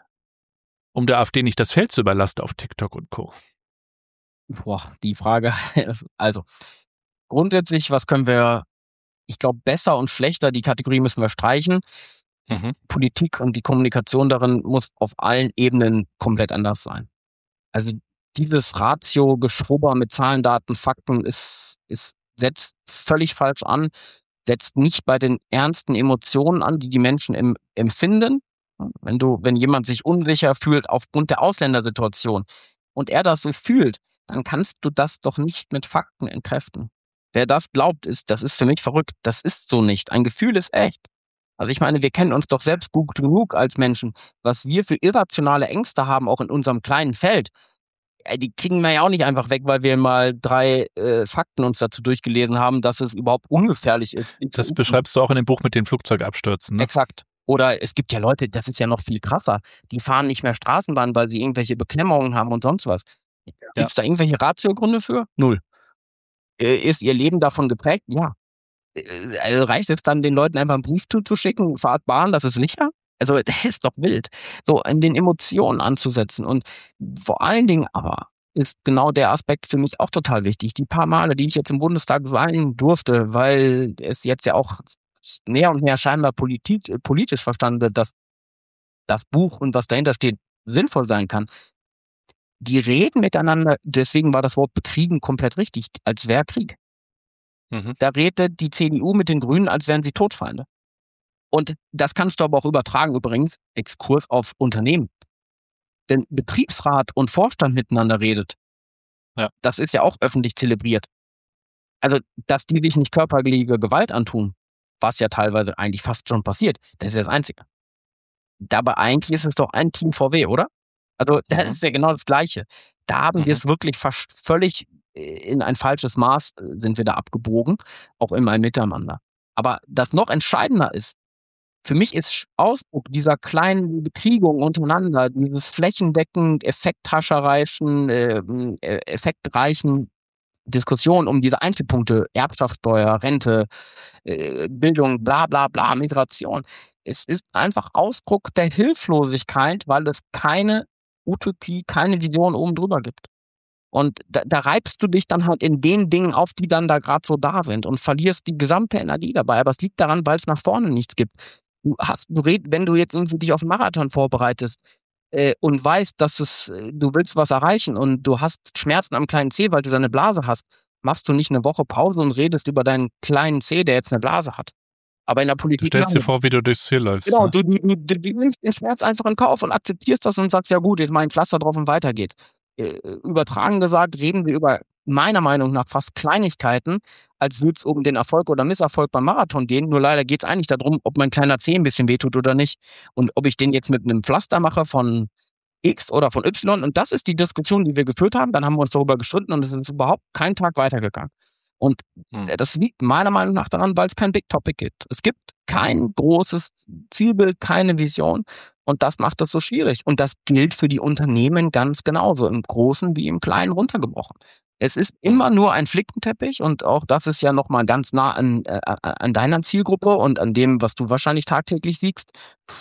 um der AfD nicht das Feld zu überlasten auf TikTok und Co. Boah, die Frage, also grundsätzlich, was können wir, ich glaube, besser und schlechter, die Kategorie müssen wir streichen. Mhm. Politik und die Kommunikation darin muss auf allen Ebenen komplett anders sein. Also dieses Ratio-Geschrubber mit Zahlen, Daten, Fakten ist, ist, setzt völlig falsch an, setzt nicht bei den ernsten Emotionen an, die die Menschen im, empfinden. Wenn du, wenn jemand sich unsicher fühlt aufgrund der Ausländersituation und er das so fühlt, dann kannst du das doch nicht mit Fakten entkräften. Wer das glaubt, ist, das ist für mich verrückt. Das ist so nicht. Ein Gefühl ist echt. Also ich meine, wir kennen uns doch selbst gut genug als Menschen, was wir für irrationale Ängste haben, auch in unserem kleinen Feld. die kriegen wir ja auch nicht einfach weg, weil wir mal drei äh, Fakten uns dazu durchgelesen haben, dass es überhaupt ungefährlich ist. Das beschreibst du auch in dem Buch mit den Flugzeugabstürzen, ne? Exakt. Oder es gibt ja Leute, das ist ja noch viel krasser, die fahren nicht mehr Straßenbahn, weil sie irgendwelche Beklemmungen haben und sonst was. Gibt es ja da irgendwelche Ratiogründe für? Null. Äh, ist ihr Leben davon geprägt? Ja. Äh, also reicht es dann, den Leuten einfach einen Brief zuzuschicken, fahrt Bahn, das ist sicher? Also das ist doch wild. So in den Emotionen anzusetzen. Und vor allen Dingen aber ist genau der Aspekt für mich auch total wichtig. Die paar Male, die ich jetzt im Bundestag sein durfte, weil es jetzt ja auch mehr und mehr scheinbar politi- politisch verstanden wird, dass das Buch und was dahinter steht sinnvoll sein kann. Die reden miteinander, deswegen war das Wort bekriegen komplett richtig, als wäre Krieg. Mhm. Da redet die C D U mit den Grünen, als wären sie Todfeinde. Und das kannst du aber auch übertragen, übrigens, Exkurs auf Unternehmen. Wenn Betriebsrat und Vorstand miteinander redet, ja. Das ist ja auch öffentlich zelebriert. Also, dass die sich nicht körperliche Gewalt antun, was ja teilweise eigentlich fast schon passiert, das ist ja das Einzige. Dabei eigentlich ist es doch ein Team V W, oder? Also, das mhm. ist ja genau das Gleiche. Da haben mhm. wir es wirklich fast völlig in ein falsches Maß sind wir da abgebogen, auch in einem Miteinander. Aber das noch entscheidender ist, für mich ist Ausdruck dieser kleinen Bekriegung untereinander, dieses flächendeckend effekthaschereichen, äh, effektreichen Diskussion um diese Einzelpunkte, Erbschaftssteuer, Rente, äh, Bildung, bla bla bla, Migration. Es ist einfach Ausdruck der Hilflosigkeit, weil es keine Utopie, keine Vision oben drüber gibt. Und da, da reibst du dich dann halt in den Dingen auf, die dann da gerade so da sind und verlierst die gesamte Energie dabei. Aber es liegt daran, weil es nach vorne nichts gibt. Du hast, du red, wenn du jetzt irgendwie dich auf einen Marathon vorbereitest äh, und weißt, dass es, du willst was erreichen und du hast Schmerzen am kleinen Zeh, weil du deine Blase hast, machst du nicht eine Woche Pause und redest über deinen kleinen Zeh, der jetzt eine Blase hat. Aber in der Politik. Du stellst dir vor, wie du durchs Ziel läufst. Genau, ne? du, du, du, du nimmst den Schmerz einfach in Kauf und akzeptierst das und sagst, ja gut, jetzt mach ich ein Pflaster drauf und weiter geht's. Äh, übertragen gesagt, reden wir über meiner Meinung nach fast Kleinigkeiten, als würde es um den Erfolg oder Misserfolg beim Marathon gehen. Nur leider geht es eigentlich darum, ob mein kleiner Zeh ein bisschen wehtut oder nicht. Und ob ich den jetzt mit einem Pflaster mache von X oder von Y. Und das ist die Diskussion, die wir geführt haben. Dann haben wir uns darüber gestritten und es ist überhaupt kein Tag weitergegangen. Und hm. das liegt meiner Meinung nach daran, weil es kein Big Topic gibt. Es gibt kein großes Zielbild, keine Vision. Und das macht es so schwierig. Und das gilt für die Unternehmen ganz genauso, im Großen wie im Kleinen runtergebrochen. Es ist immer nur ein Flickenteppich und auch das ist ja nochmal ganz nah an, äh, an deiner Zielgruppe und an dem, was du wahrscheinlich tagtäglich siehst.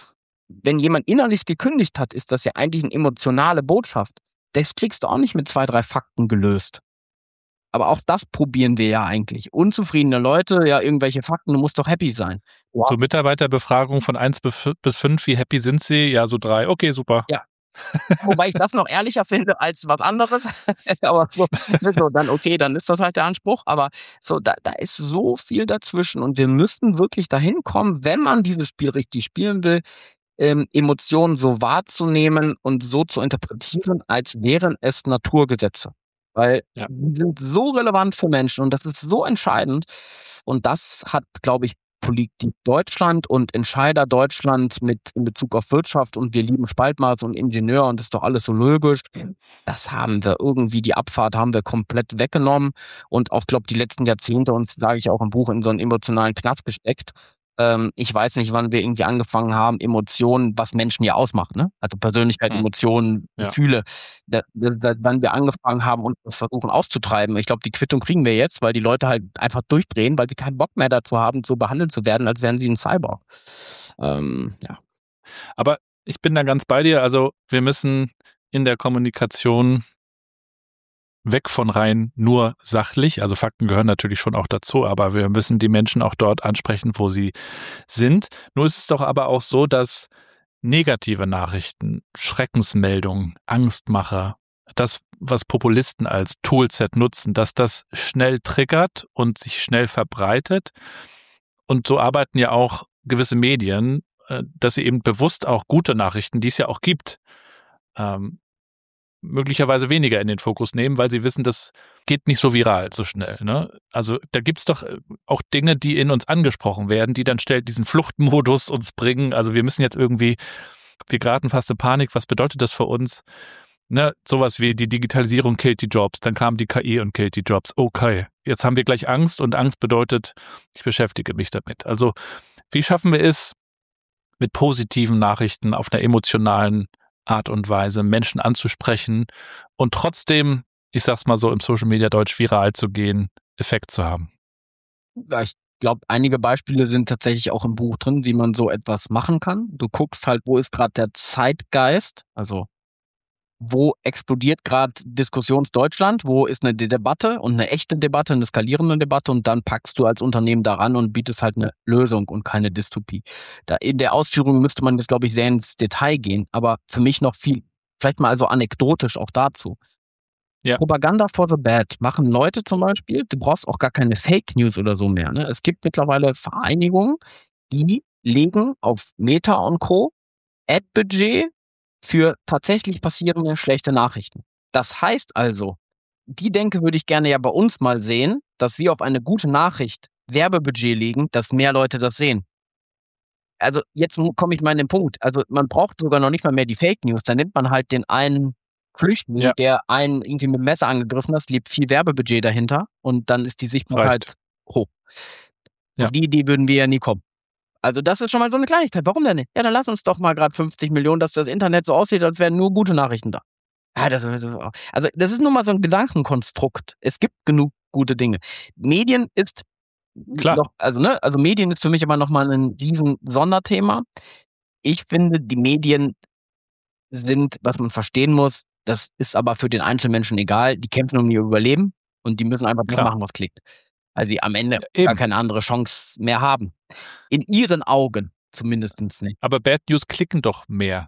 Wenn jemand innerlich gekündigt hat, ist das ja eigentlich eine emotionale Botschaft. Das kriegst du auch nicht mit zwei, drei Fakten gelöst. Aber auch das probieren wir ja eigentlich. Unzufriedene Leute, ja, irgendwelche Fakten, du musst doch happy sein. Wow. So Mitarbeiterbefragung von eins bis fünf, wie happy sind sie? Ja, so drei. Okay, super. Ja. Wobei ich das noch ehrlicher finde als was anderes. Aber so, so, dann okay, dann ist das halt der Anspruch. Aber so, da, da ist so viel dazwischen und wir müssten wirklich dahin kommen, wenn man dieses Spiel richtig spielen will, ähm, Emotionen so wahrzunehmen und so zu interpretieren, als wären es Naturgesetze. Weil ja. die sind so relevant für Menschen und das ist so entscheidend. Und das hat, glaube ich, Politik Deutschland und Entscheider Deutschland mit in Bezug auf Wirtschaft und wir lieben Spaltmaß und Ingenieur und das ist doch alles so logisch. Das haben wir irgendwie, die Abfahrt haben wir komplett weggenommen und auch, glaube ich, die letzten Jahrzehnte uns, sage ich auch im Buch, in so einen emotionalen Knast gesteckt. Ähm, ich weiß nicht, wann wir irgendwie angefangen haben, Emotionen, was Menschen ja ausmacht, ne? Also Persönlichkeit, Emotionen, ja. Gefühle, da, da, wann wir angefangen haben, uns das versuchen auszutreiben. Ich glaube, die Quittung kriegen wir jetzt, weil die Leute halt einfach durchdrehen, weil sie keinen Bock mehr dazu haben, so behandelt zu werden, als wären sie ein Cyborg. Ähm, ja. Aber ich bin da ganz bei dir. Also wir müssen in der Kommunikation weg von rein nur sachlich, also Fakten gehören natürlich schon auch dazu, aber wir müssen die Menschen auch dort ansprechen, wo sie sind. Nur ist es doch aber auch so, dass negative Nachrichten, Schreckensmeldungen, Angstmacher, das, was Populisten als Toolset nutzen, dass das schnell triggert und sich schnell verbreitet. Und so arbeiten ja auch gewisse Medien, dass sie eben bewusst auch gute Nachrichten, die es ja auch gibt, ähm, möglicherweise weniger in den Fokus nehmen, weil sie wissen, das geht nicht so viral so schnell. Ne? Also da gibt's doch auch Dinge, die in uns angesprochen werden, die dann schnell diesen Fluchtmodus uns bringen. Also wir müssen jetzt irgendwie, wir geraten fast in Panik. Was bedeutet das für uns? ne, sowas wie die Digitalisierung killt die Jobs, dann kam die K I und killt die Jobs. Okay, jetzt haben wir gleich Angst und Angst bedeutet, ich beschäftige mich damit. Also wie schaffen wir es, mit positiven Nachrichten auf einer emotionalen Art und Weise Menschen anzusprechen und trotzdem, ich sag's mal so im Social Media Deutsch, viral zu gehen, Effekt zu haben? Ja, ich glaube, einige Beispiele sind tatsächlich auch im Buch drin, wie man so etwas machen kann. Du guckst halt, wo ist gerade der Zeitgeist, also wo explodiert gerade Diskussionsdeutschland, wo ist eine Debatte und eine echte Debatte, eine skalierende Debatte und dann packst du als Unternehmen daran und bietest halt eine Lösung und keine Dystopie. Da in der Ausführung müsste man jetzt, glaube ich, sehr ins Detail gehen, aber für mich noch viel, vielleicht mal also anekdotisch auch dazu. Ja. Propaganda for the bad machen Leute zum Beispiel, du brauchst auch gar keine Fake News oder so mehr. Ne? Es gibt mittlerweile Vereinigungen, die legen auf Meta und Co. Ad-Budget für tatsächlich passierende schlechte Nachrichten. Das heißt also, die Denke würde ich gerne ja bei uns mal sehen, dass wir auf eine gute Nachricht Werbebudget legen, dass mehr Leute das sehen. Also jetzt komme ich mal in den Punkt. Also man braucht sogar noch nicht mal mehr die Fake News. Dann nimmt man halt den einen Flüchtling, ja. der einen irgendwie mit dem Messer angegriffen hat, lebt viel Werbebudget dahinter und dann ist die Sichtbarkeit hoch. Ja. Auf die Idee würden wir ja nie kommen. Also das ist schon mal so eine Kleinigkeit. Warum denn nicht? Ja, dann lass uns doch mal gerade fünfzig Millionen, dass das Internet so aussieht, als wären nur gute Nachrichten da. Ja, das, also das ist nur mal so ein Gedankenkonstrukt. Es gibt genug gute Dinge. Medien ist klar. Noch, also ne, also Medien ist für mich aber nochmal ein riesen Sonderthema. Ich finde, die Medien sind, was man verstehen muss, das ist aber für den Einzelmenschen egal. Die kämpfen um ihr Überleben und die müssen einfach das machen, was klickt. Weil sie am Ende ja, gar keine andere Chance mehr haben. In ihren Augen zumindest nicht. Aber Bad News klicken doch mehr.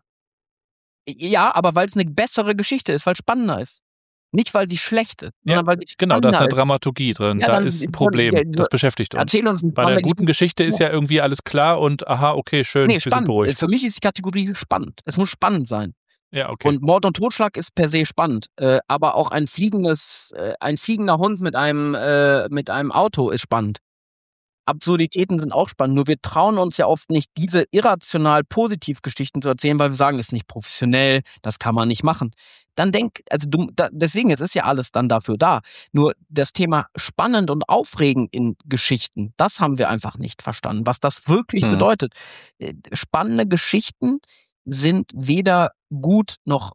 Ja, aber weil es eine bessere Geschichte ist, weil es spannender ist. Nicht, weil sie schlecht ist, ja, sondern weil sie genau, da ist eine Dramaturgie drin. Ja, da dann, ist ein Problem. Ja, das beschäftigt uns. Erzähl uns Bei einer guten Geschichte ist ja irgendwie alles klar und aha, okay, schön, nee, wir sind durch. Für mich ist die Kategorie spannend. Es muss spannend sein. Ja, okay. Und Mord und Totschlag ist per se spannend, äh, aber auch ein fliegendes, äh, ein fliegender Hund mit einem äh, mit einem Auto ist spannend. Absurditäten sind auch spannend, nur wir trauen uns ja oft nicht, diese irrational Positivgeschichten zu erzählen, weil wir sagen, es ist nicht professionell, das kann man nicht machen. Dann denk, also du, da, deswegen, es ist ja alles dann dafür da. Nur das Thema spannend und aufregend in Geschichten, das haben wir einfach nicht verstanden, was das wirklich hm. bedeutet. Spannende Geschichten sind weder gut noch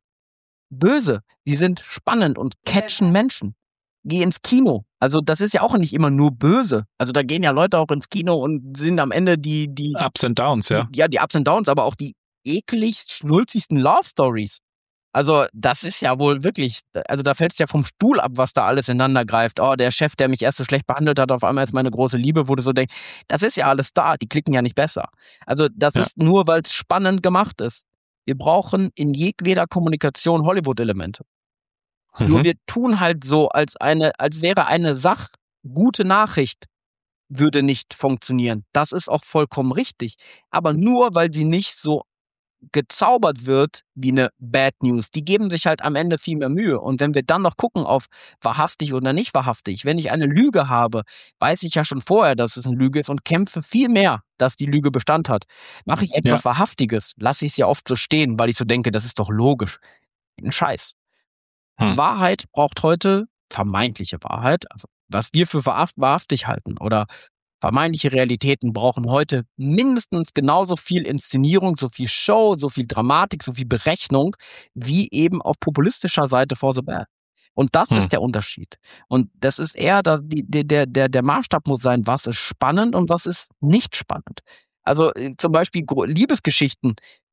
böse. Die sind spannend und catchen Menschen. Geh ins Kino. Also das ist ja auch nicht immer nur böse. Also da gehen ja Leute auch ins Kino und sind am Ende die... die Ups and Downs, ja. Die, ja, die Ups and Downs, aber auch die ekeligst schnulzigsten Love Stories. Also das ist ja wohl wirklich... Also da fällt es ja vom Stuhl ab, was da alles ineinander greift. Oh, der Chef, der mich erst so schlecht behandelt hat, auf einmal ist meine große Liebe, wo du so denkst, das ist ja alles da, die klicken ja nicht besser. Also das ja. ist nur, weil es spannend gemacht ist. Wir brauchen in jedweder Kommunikation Hollywood-Elemente. Mhm. Nur wir tun halt so, als eine, als wäre eine Sach gute Nachricht würde nicht funktionieren. Das ist auch vollkommen richtig. Aber nur, weil sie nicht so gezaubert wird wie eine Bad News. Die geben sich halt am Ende viel mehr Mühe. Und wenn wir dann noch gucken auf wahrhaftig oder nicht wahrhaftig, wenn ich eine Lüge habe, weiß ich ja schon vorher, dass es eine Lüge ist und kämpfe viel mehr, dass die Lüge Bestand hat. Mache ich etwas ja. Wahrhaftiges, lasse ich es ja oft so stehen, weil ich so denke, das ist doch logisch. Ein Scheiß. Hm. Wahrheit braucht heute, vermeintliche Wahrheit, also was wir für wahrhaftig halten oder vermeintliche Realitäten brauchen heute mindestens genauso viel Inszenierung, so viel Show, so viel Dramatik, so viel Berechnung, wie eben auf populistischer Seite for the bad. Und das hm. ist der Unterschied. Und das ist eher, der, der, der, der Maßstab muss sein, was ist spannend und was ist nicht spannend. Also zum Beispiel Liebesgeschichten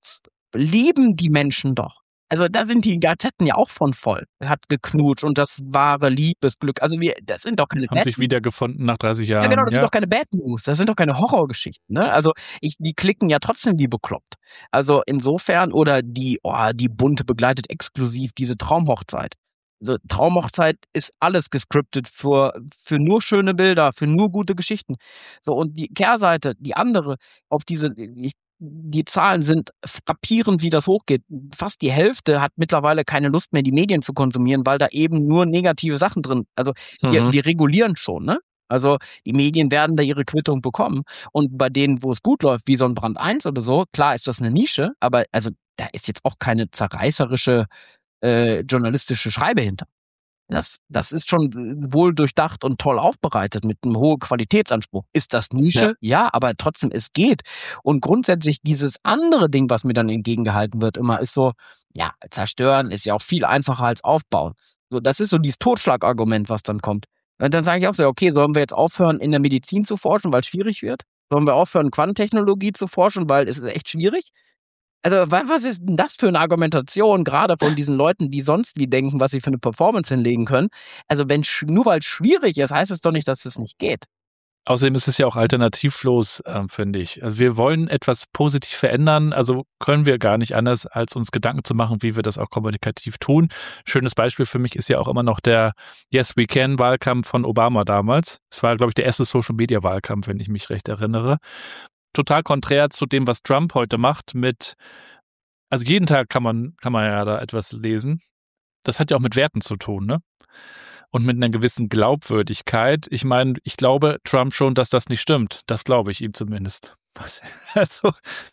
lieben die Menschen doch. Also da sind die Gazetten ja auch von voll. Hat geknutscht und das wahre Liebesglück. Also wir, das sind doch keine Haben Bad sich wiedergefunden nach dreißig Jahren. Ja genau, das ja. sind doch keine Bad News. Das sind doch keine Horrorgeschichten. Ne? Also ich, die klicken ja trotzdem wie bekloppt. Also insofern, oder die, oh, die bunte begleitet exklusiv diese Traumhochzeit. Also Traumhochzeit ist alles gescriptet für, für nur schöne Bilder, für nur gute Geschichten. So, und die Kehrseite, die andere, auf diese, ich, die Zahlen sind frappierend, wie das hochgeht. Fast die Hälfte hat mittlerweile keine Lust mehr, die Medien zu konsumieren, weil da eben nur negative Sachen drin. Also mhm. wir, wir regulieren schon, ne? Also die Medien werden da ihre Quittung bekommen. Und bei denen, wo es gut läuft, wie so ein Brand eins oder so, klar ist das eine Nische, aber also da ist jetzt auch keine zerreißerische äh, journalistische Schreibe hinter. Das, das ist schon wohl durchdacht und toll aufbereitet mit einem hohen Qualitätsanspruch. Ist das Nische? Ja. ja, aber trotzdem, es geht. Und grundsätzlich dieses andere Ding, was mir dann entgegengehalten wird, immer ist so, ja, zerstören ist ja auch viel einfacher als aufbauen. So, das ist so dieses Totschlagargument, was dann kommt. Und dann sage ich auch so, okay, sollen wir jetzt aufhören, in der Medizin zu forschen, weil es schwierig wird? Sollen wir aufhören, Quantentechnologie zu forschen, weil es ist echt schwierig? Also, was ist denn das für eine Argumentation, gerade von diesen Leuten, die sonst wie denken, was sie für eine Performance hinlegen können? Also, wenn nur weil es schwierig ist, heißt es doch nicht, dass es nicht geht. Außerdem ist es ja auch alternativlos, äh, finde ich. Also wir wollen etwas positiv verändern, also können wir gar nicht anders, als uns Gedanken zu machen, wie wir das auch kommunikativ tun. Schönes Beispiel für mich ist ja auch immer noch der Yes We Can Wahlkampf von Obama damals. Es war, glaube ich, der erste Social-Media-Wahlkampf, wenn ich mich recht erinnere. Total konträr zu dem, was Trump heute macht mit, also jeden Tag kann man, kann man ja da etwas lesen. Das hat ja auch mit Werten zu tun, ne? Und mit einer gewissen Glaubwürdigkeit. Ich meine, ich glaube Trump schon, dass das nicht stimmt. Das glaube ich ihm zumindest. Was, also.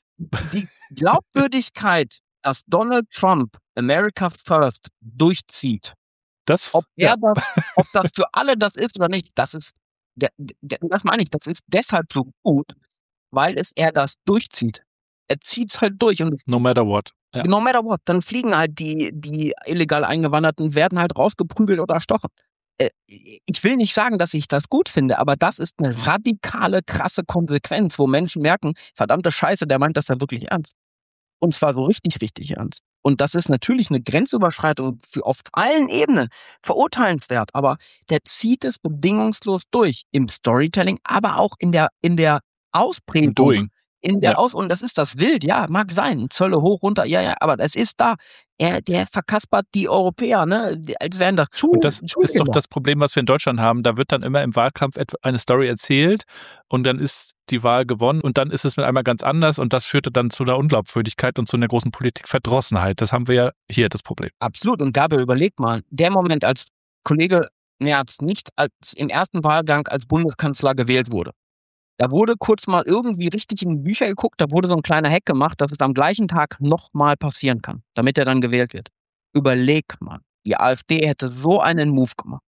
Die Glaubwürdigkeit, dass Donald Trump America First durchzieht, das, ob er ja. das, ob das für alle das ist oder nicht, das ist, der, der, das meine ich, das ist deshalb so gut, weil es er das durchzieht. Er zieht es halt durch und es no matter what. Ja. No matter what. Dann fliegen halt die, die illegal Eingewanderten, werden halt rausgeprügelt oder erstochen. Äh, ich will nicht sagen, dass ich das gut finde, aber das ist eine radikale, krasse Konsequenz, wo Menschen merken, verdammte Scheiße, der meint das ja wirklich ernst. Und zwar so richtig, richtig ernst. Und das ist natürlich eine Grenzüberschreitung für auf allen Ebenen verurteilenswert, aber der zieht es bedingungslos durch im Storytelling, aber auch in der, in der Ausprägung. Doing. In der ja. Aus- und das ist das Wild, ja, mag sein, Zölle hoch, runter, ja, ja, aber es ist da. Er, der verkaspert die Europäer, ne, als wären das Schuhe. Und das ist doch das Problem, was wir in Deutschland haben. Da wird dann immer im Wahlkampf eine Story erzählt und dann ist die Wahl gewonnen und dann ist es mit einmal ganz anders und das führte dann zu einer Unglaubwürdigkeit und zu einer großen Politikverdrossenheit. Das haben wir ja hier, das Problem. Absolut. Und Gabriel, überleg mal, der Moment, als Kollege Merz nicht als im ersten Wahlgang als Bundeskanzler gewählt wurde, da wurde kurz mal irgendwie richtig in die Bücher geguckt, da wurde so ein kleiner Hack gemacht, dass es am gleichen Tag nochmal passieren kann, damit er dann gewählt wird. Überleg mal, die AfD hätte so einen Move gemacht.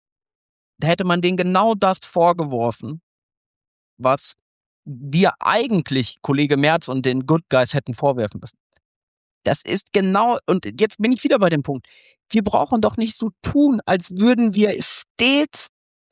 Da hätte man denen genau das vorgeworfen, was wir eigentlich Kollege Merz und den Good Guys hätten vorwerfen müssen. Das ist genau, und jetzt bin ich wieder bei dem Punkt, wir brauchen doch nicht so tun, als würden wir stets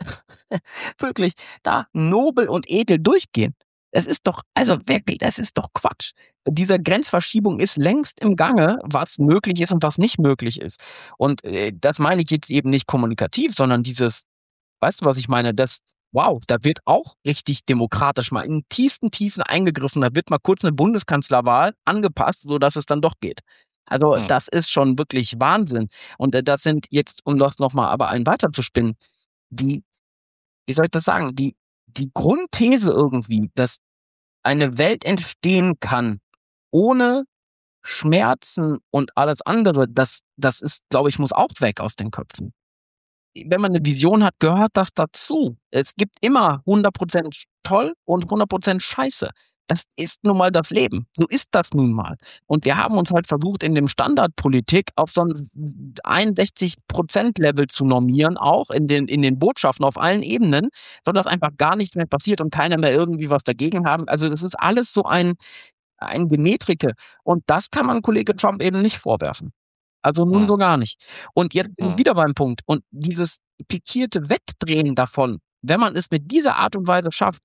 wirklich da nobel und edel durchgehen. Das ist doch, also wirklich, das ist doch Quatsch. Diese Grenzverschiebung ist längst im Gange, was möglich ist und was nicht möglich ist. Und äh, das meine ich jetzt eben nicht kommunikativ, sondern dieses, weißt du, was ich meine, das, wow, da wird auch richtig demokratisch mal in tiefsten Tiefen eingegriffen, da wird mal kurz eine Bundeskanzlerwahl angepasst, sodass es dann doch geht. Also hm. das ist schon wirklich Wahnsinn. Und äh, das sind jetzt, um das nochmal aber einen weiterzuspinnen, die, wie soll ich das sagen, die, die Grundthese irgendwie, dass eine Welt entstehen kann ohne Schmerzen und alles andere, das, das ist, glaube ich, muss auch weg aus den Köpfen. Wenn man eine Vision hat, gehört das dazu. Es gibt immer hundert Prozent toll und hundert Prozent Scheiße. Das ist nun mal das Leben. So ist das nun mal. Und wir haben uns halt versucht, in dem Standardpolitik auf so ein einundsechzig Prozent Level zu normieren, auch in den, in den Botschaften auf allen Ebenen, sodass einfach gar nichts mehr passiert und keiner mehr irgendwie was dagegen haben. Also das ist alles so ein, ein Gemetrike. Und das kann man Kollege Trump eben nicht vorwerfen. Also nun hm. so gar nicht. Und jetzt bin ich hm. wieder beim Punkt. Und dieses pikierte Wegdrehen davon, wenn man es mit dieser Art und Weise schafft,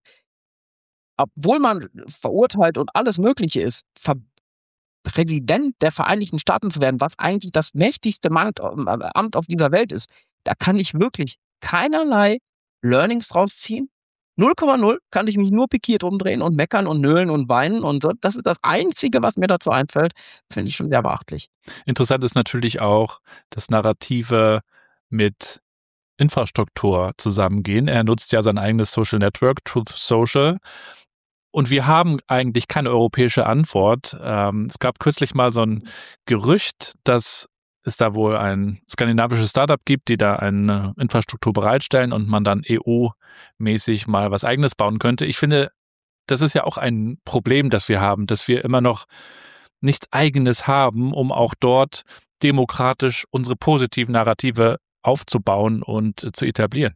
obwohl man verurteilt und alles Mögliche ist, Ver- Präsident der Vereinigten Staaten zu werden, was eigentlich das mächtigste Amt auf dieser Welt ist, da kann ich wirklich keinerlei Learnings draus ziehen. null Komma null kann ich mich nur pikiert umdrehen und meckern und nölen und weinen und so. Das ist das Einzige, was mir dazu einfällt. Das finde ich schon sehr beachtlich. Interessant ist natürlich auch, dass Narrative mit Infrastruktur zusammengehen. Er nutzt ja sein eigenes Social Network, Truth Social. Und wir haben eigentlich keine europäische Antwort. Ähm, es gab kürzlich mal so ein Gerücht, dass es da wohl ein skandinavisches Startup gibt, die da eine Infrastruktur bereitstellen und man dann E U-mäßig mal was Eigenes bauen könnte. Ich finde, das ist ja auch ein Problem, das wir haben, dass wir immer noch nichts Eigenes haben, um auch dort demokratisch unsere positiven Narrative aufzubauen und äh, zu etablieren.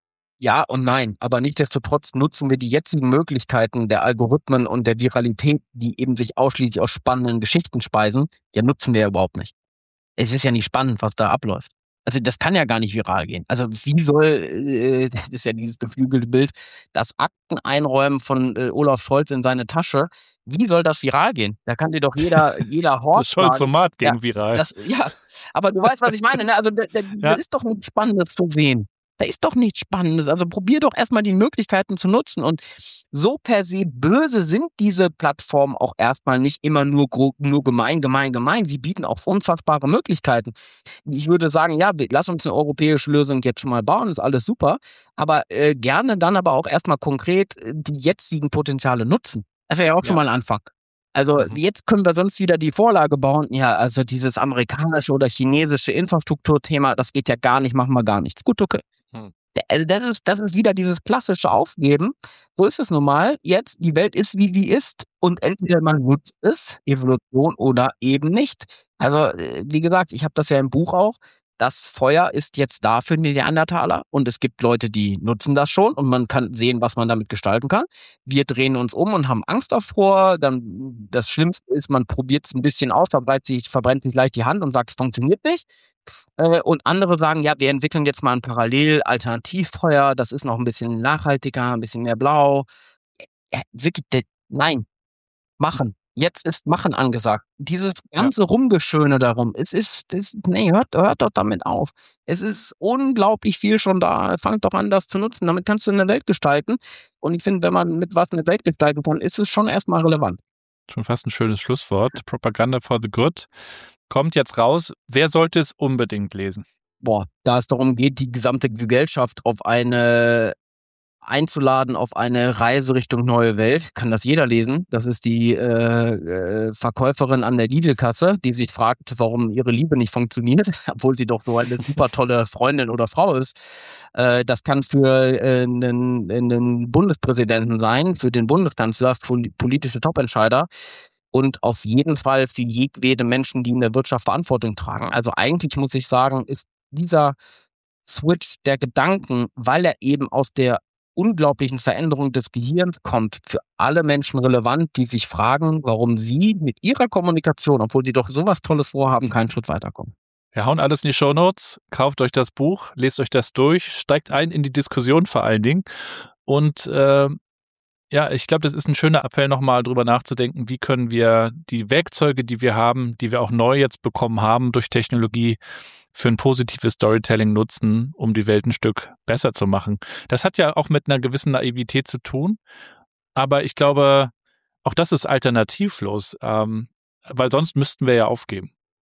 Ja und nein, aber nichtsdestotrotz nutzen wir die jetzigen Möglichkeiten der Algorithmen und der Viralität, die eben sich ausschließlich aus spannenden Geschichten speisen, ja nutzen wir ja überhaupt nicht. Es ist ja nicht spannend, was da abläuft. Also das kann ja gar nicht viral gehen. Also wie soll, äh, das ist ja dieses geflügelte Bild, das Akten einräumen von äh, Olaf Scholz in seine Tasche, wie soll das viral gehen? Da kann dir doch jeder, jeder Hort Das Scholzomat ging ja, viral. Das, ja, aber du weißt, was ich meine, ne? Also da, da, Ja. das ist doch nichts Spannendes zu sehen. Da ist doch nichts Spannendes. Also probier doch erstmal die Möglichkeiten zu nutzen. Und so per se böse sind diese Plattformen auch erstmal nicht immer nur, gro- nur gemein, gemein, gemein. Sie bieten auch unfassbare Möglichkeiten. Ich würde sagen, ja, wir- lass uns eine europäische Lösung jetzt schon mal bauen, ist alles super. Aber äh, gerne dann aber auch erstmal konkret äh, die jetzigen Potenziale nutzen. Das wäre ja auch schon Ja. mal ein Anfang. Also Mhm. jetzt können wir sonst wieder die Vorlage bauen. Ja, also dieses amerikanische oder chinesische Infrastrukturthema, das geht ja gar nicht, machen wir gar nichts. Gut, okay. Hm. Also das ist, das ist wieder dieses klassische Aufgeben. So ist es nun mal. Jetzt, die Welt ist, wie sie ist. Und entweder man nutzt es, Evolution, oder eben nicht. Also, äh, wie gesagt, ich habe das ja im Buch auch. Das Feuer ist jetzt da für den Neandertaler. Und es gibt Leute, die nutzen das schon. Und man kann sehen, was man damit gestalten kann. Wir drehen uns um und haben Angst davor. Dann, das Schlimmste ist, man probiert es ein bisschen aus, verbrennt sich, verbrennt sich leicht die Hand und sagt, es funktioniert nicht. Äh, Und andere sagen, ja, wir entwickeln jetzt mal ein Parallel-Alternativfeuer, das ist noch ein bisschen nachhaltiger, ein bisschen mehr blau. Äh, Wirklich, de- nein, machen. Jetzt ist Machen angesagt. Dieses ganze Rumgeschöne darum, es ist, das, nee, hört, hört doch damit auf. Es ist unglaublich viel schon da. Fangt doch an, das zu nutzen. Damit kannst du eine Welt gestalten. Und ich finde, wenn man mit was eine Welt gestalten kann, ist es schon erstmal relevant. Schon fast ein schönes Schlusswort. Propaganda for the Good kommt jetzt raus. Wer sollte es unbedingt lesen? Boah, da es darum geht, die gesamte Gesellschaft auf eine einzuladen auf eine Reise Richtung neue Welt, kann das jeder lesen. Das ist die äh, äh, Verkäuferin an der Lidl-Kasse, die sich fragt, warum ihre Liebe nicht funktioniert, obwohl sie doch so eine super tolle Freundin oder Frau ist. Äh, das kann für äh, einen, einen Bundespräsidenten sein, für den Bundeskanzler, für politische Topentscheider. Und auf jeden Fall für jedwede Menschen, die in der Wirtschaft Verantwortung tragen. Also eigentlich muss ich sagen, ist dieser Switch der Gedanken, weil er eben aus der unglaublichen Veränderung des Gehirns kommt, für alle Menschen relevant, die sich fragen, warum sie mit ihrer Kommunikation, obwohl sie doch sowas Tolles vorhaben, keinen Schritt weiterkommen. Wir hauen alles in die Shownotes, kauft euch das Buch, lest euch das durch, steigt ein in die Diskussion vor allen Dingen und äh, ja, ich glaube, das ist ein schöner Appell, nochmal drüber nachzudenken, wie können wir die Werkzeuge, die wir haben, die wir auch neu jetzt bekommen haben durch Technologie, für ein positives Storytelling nutzen, um die Welt ein Stück besser zu machen. Das hat ja auch mit einer gewissen Naivität zu tun, aber ich glaube, auch das ist alternativlos, ähm, weil sonst müssten wir ja aufgeben.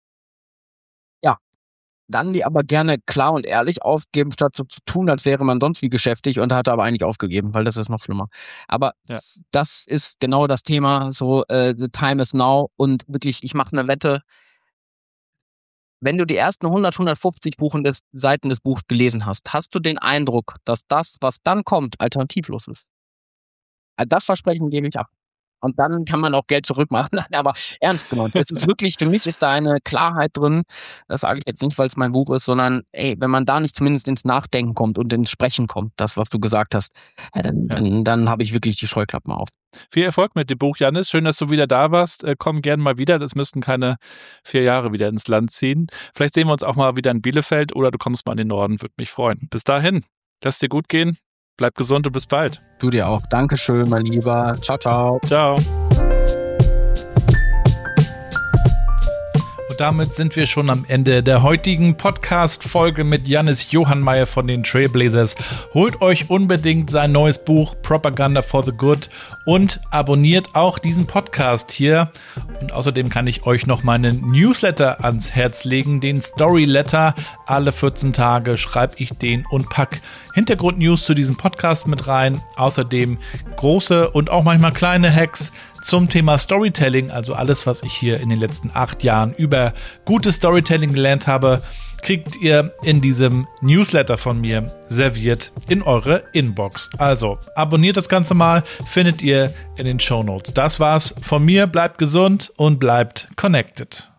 Dann die aber gerne klar und ehrlich aufgeben, statt so zu tun, als wäre man sonst wie geschäftig und hat aber eigentlich aufgegeben, weil das ist noch schlimmer. Aber Ja. das ist genau das Thema, so äh, the time is now und wirklich, ich mache eine Wette, wenn du die ersten hundert, hundertfünfzig Buchen des, Seiten des Buchs gelesen hast, hast du den Eindruck, dass das, was dann kommt, alternativlos ist. Also das Versprechen gebe ich ab. Und dann kann man auch Geld zurückmachen. Nein, aber ernst gemeint. Es ist wirklich, für mich ist da eine Klarheit drin. Das sage ich jetzt nicht, weil es mein Buch ist, sondern ey, wenn man da nicht zumindest ins Nachdenken kommt und ins Sprechen kommt, das, was du gesagt hast, ja, dann, Ja. dann, dann habe ich wirklich die Scheuklappen auf. Viel Erfolg mit dem Buch, Jannis. Schön, dass du wieder da warst. Äh, komm gern mal wieder. Das müssten keine vier Jahre wieder ins Land ziehen. Vielleicht sehen wir uns auch mal wieder in Bielefeld oder du kommst mal in den Norden. Würde mich freuen. Bis dahin, lass dir gut gehen. Bleib gesund und bis bald. Du dir auch. Dankeschön, mein Lieber. Ciao, ciao. Ciao. Und damit sind wir schon am Ende der heutigen Podcast-Folge mit Jannis Johannmeier von den Trailblazers. Holt euch unbedingt sein neues Buch Propaganda for the Good und abonniert auch diesen Podcast hier. Und außerdem kann ich euch noch meinen Newsletter ans Herz legen, den Storyletter. Alle vierzehn Tage schreibe ich den und pack Hintergrundnews zu diesem Podcast mit rein. Außerdem große und auch manchmal kleine Hacks zum Thema Storytelling, also alles, was ich hier in den letzten acht Jahren über gutes Storytelling gelernt habe, kriegt ihr in diesem Newsletter von mir serviert in eure Inbox. Also abonniert das Ganze mal, findet ihr in den Shownotes. Das war's von mir, bleibt gesund und bleibt connected.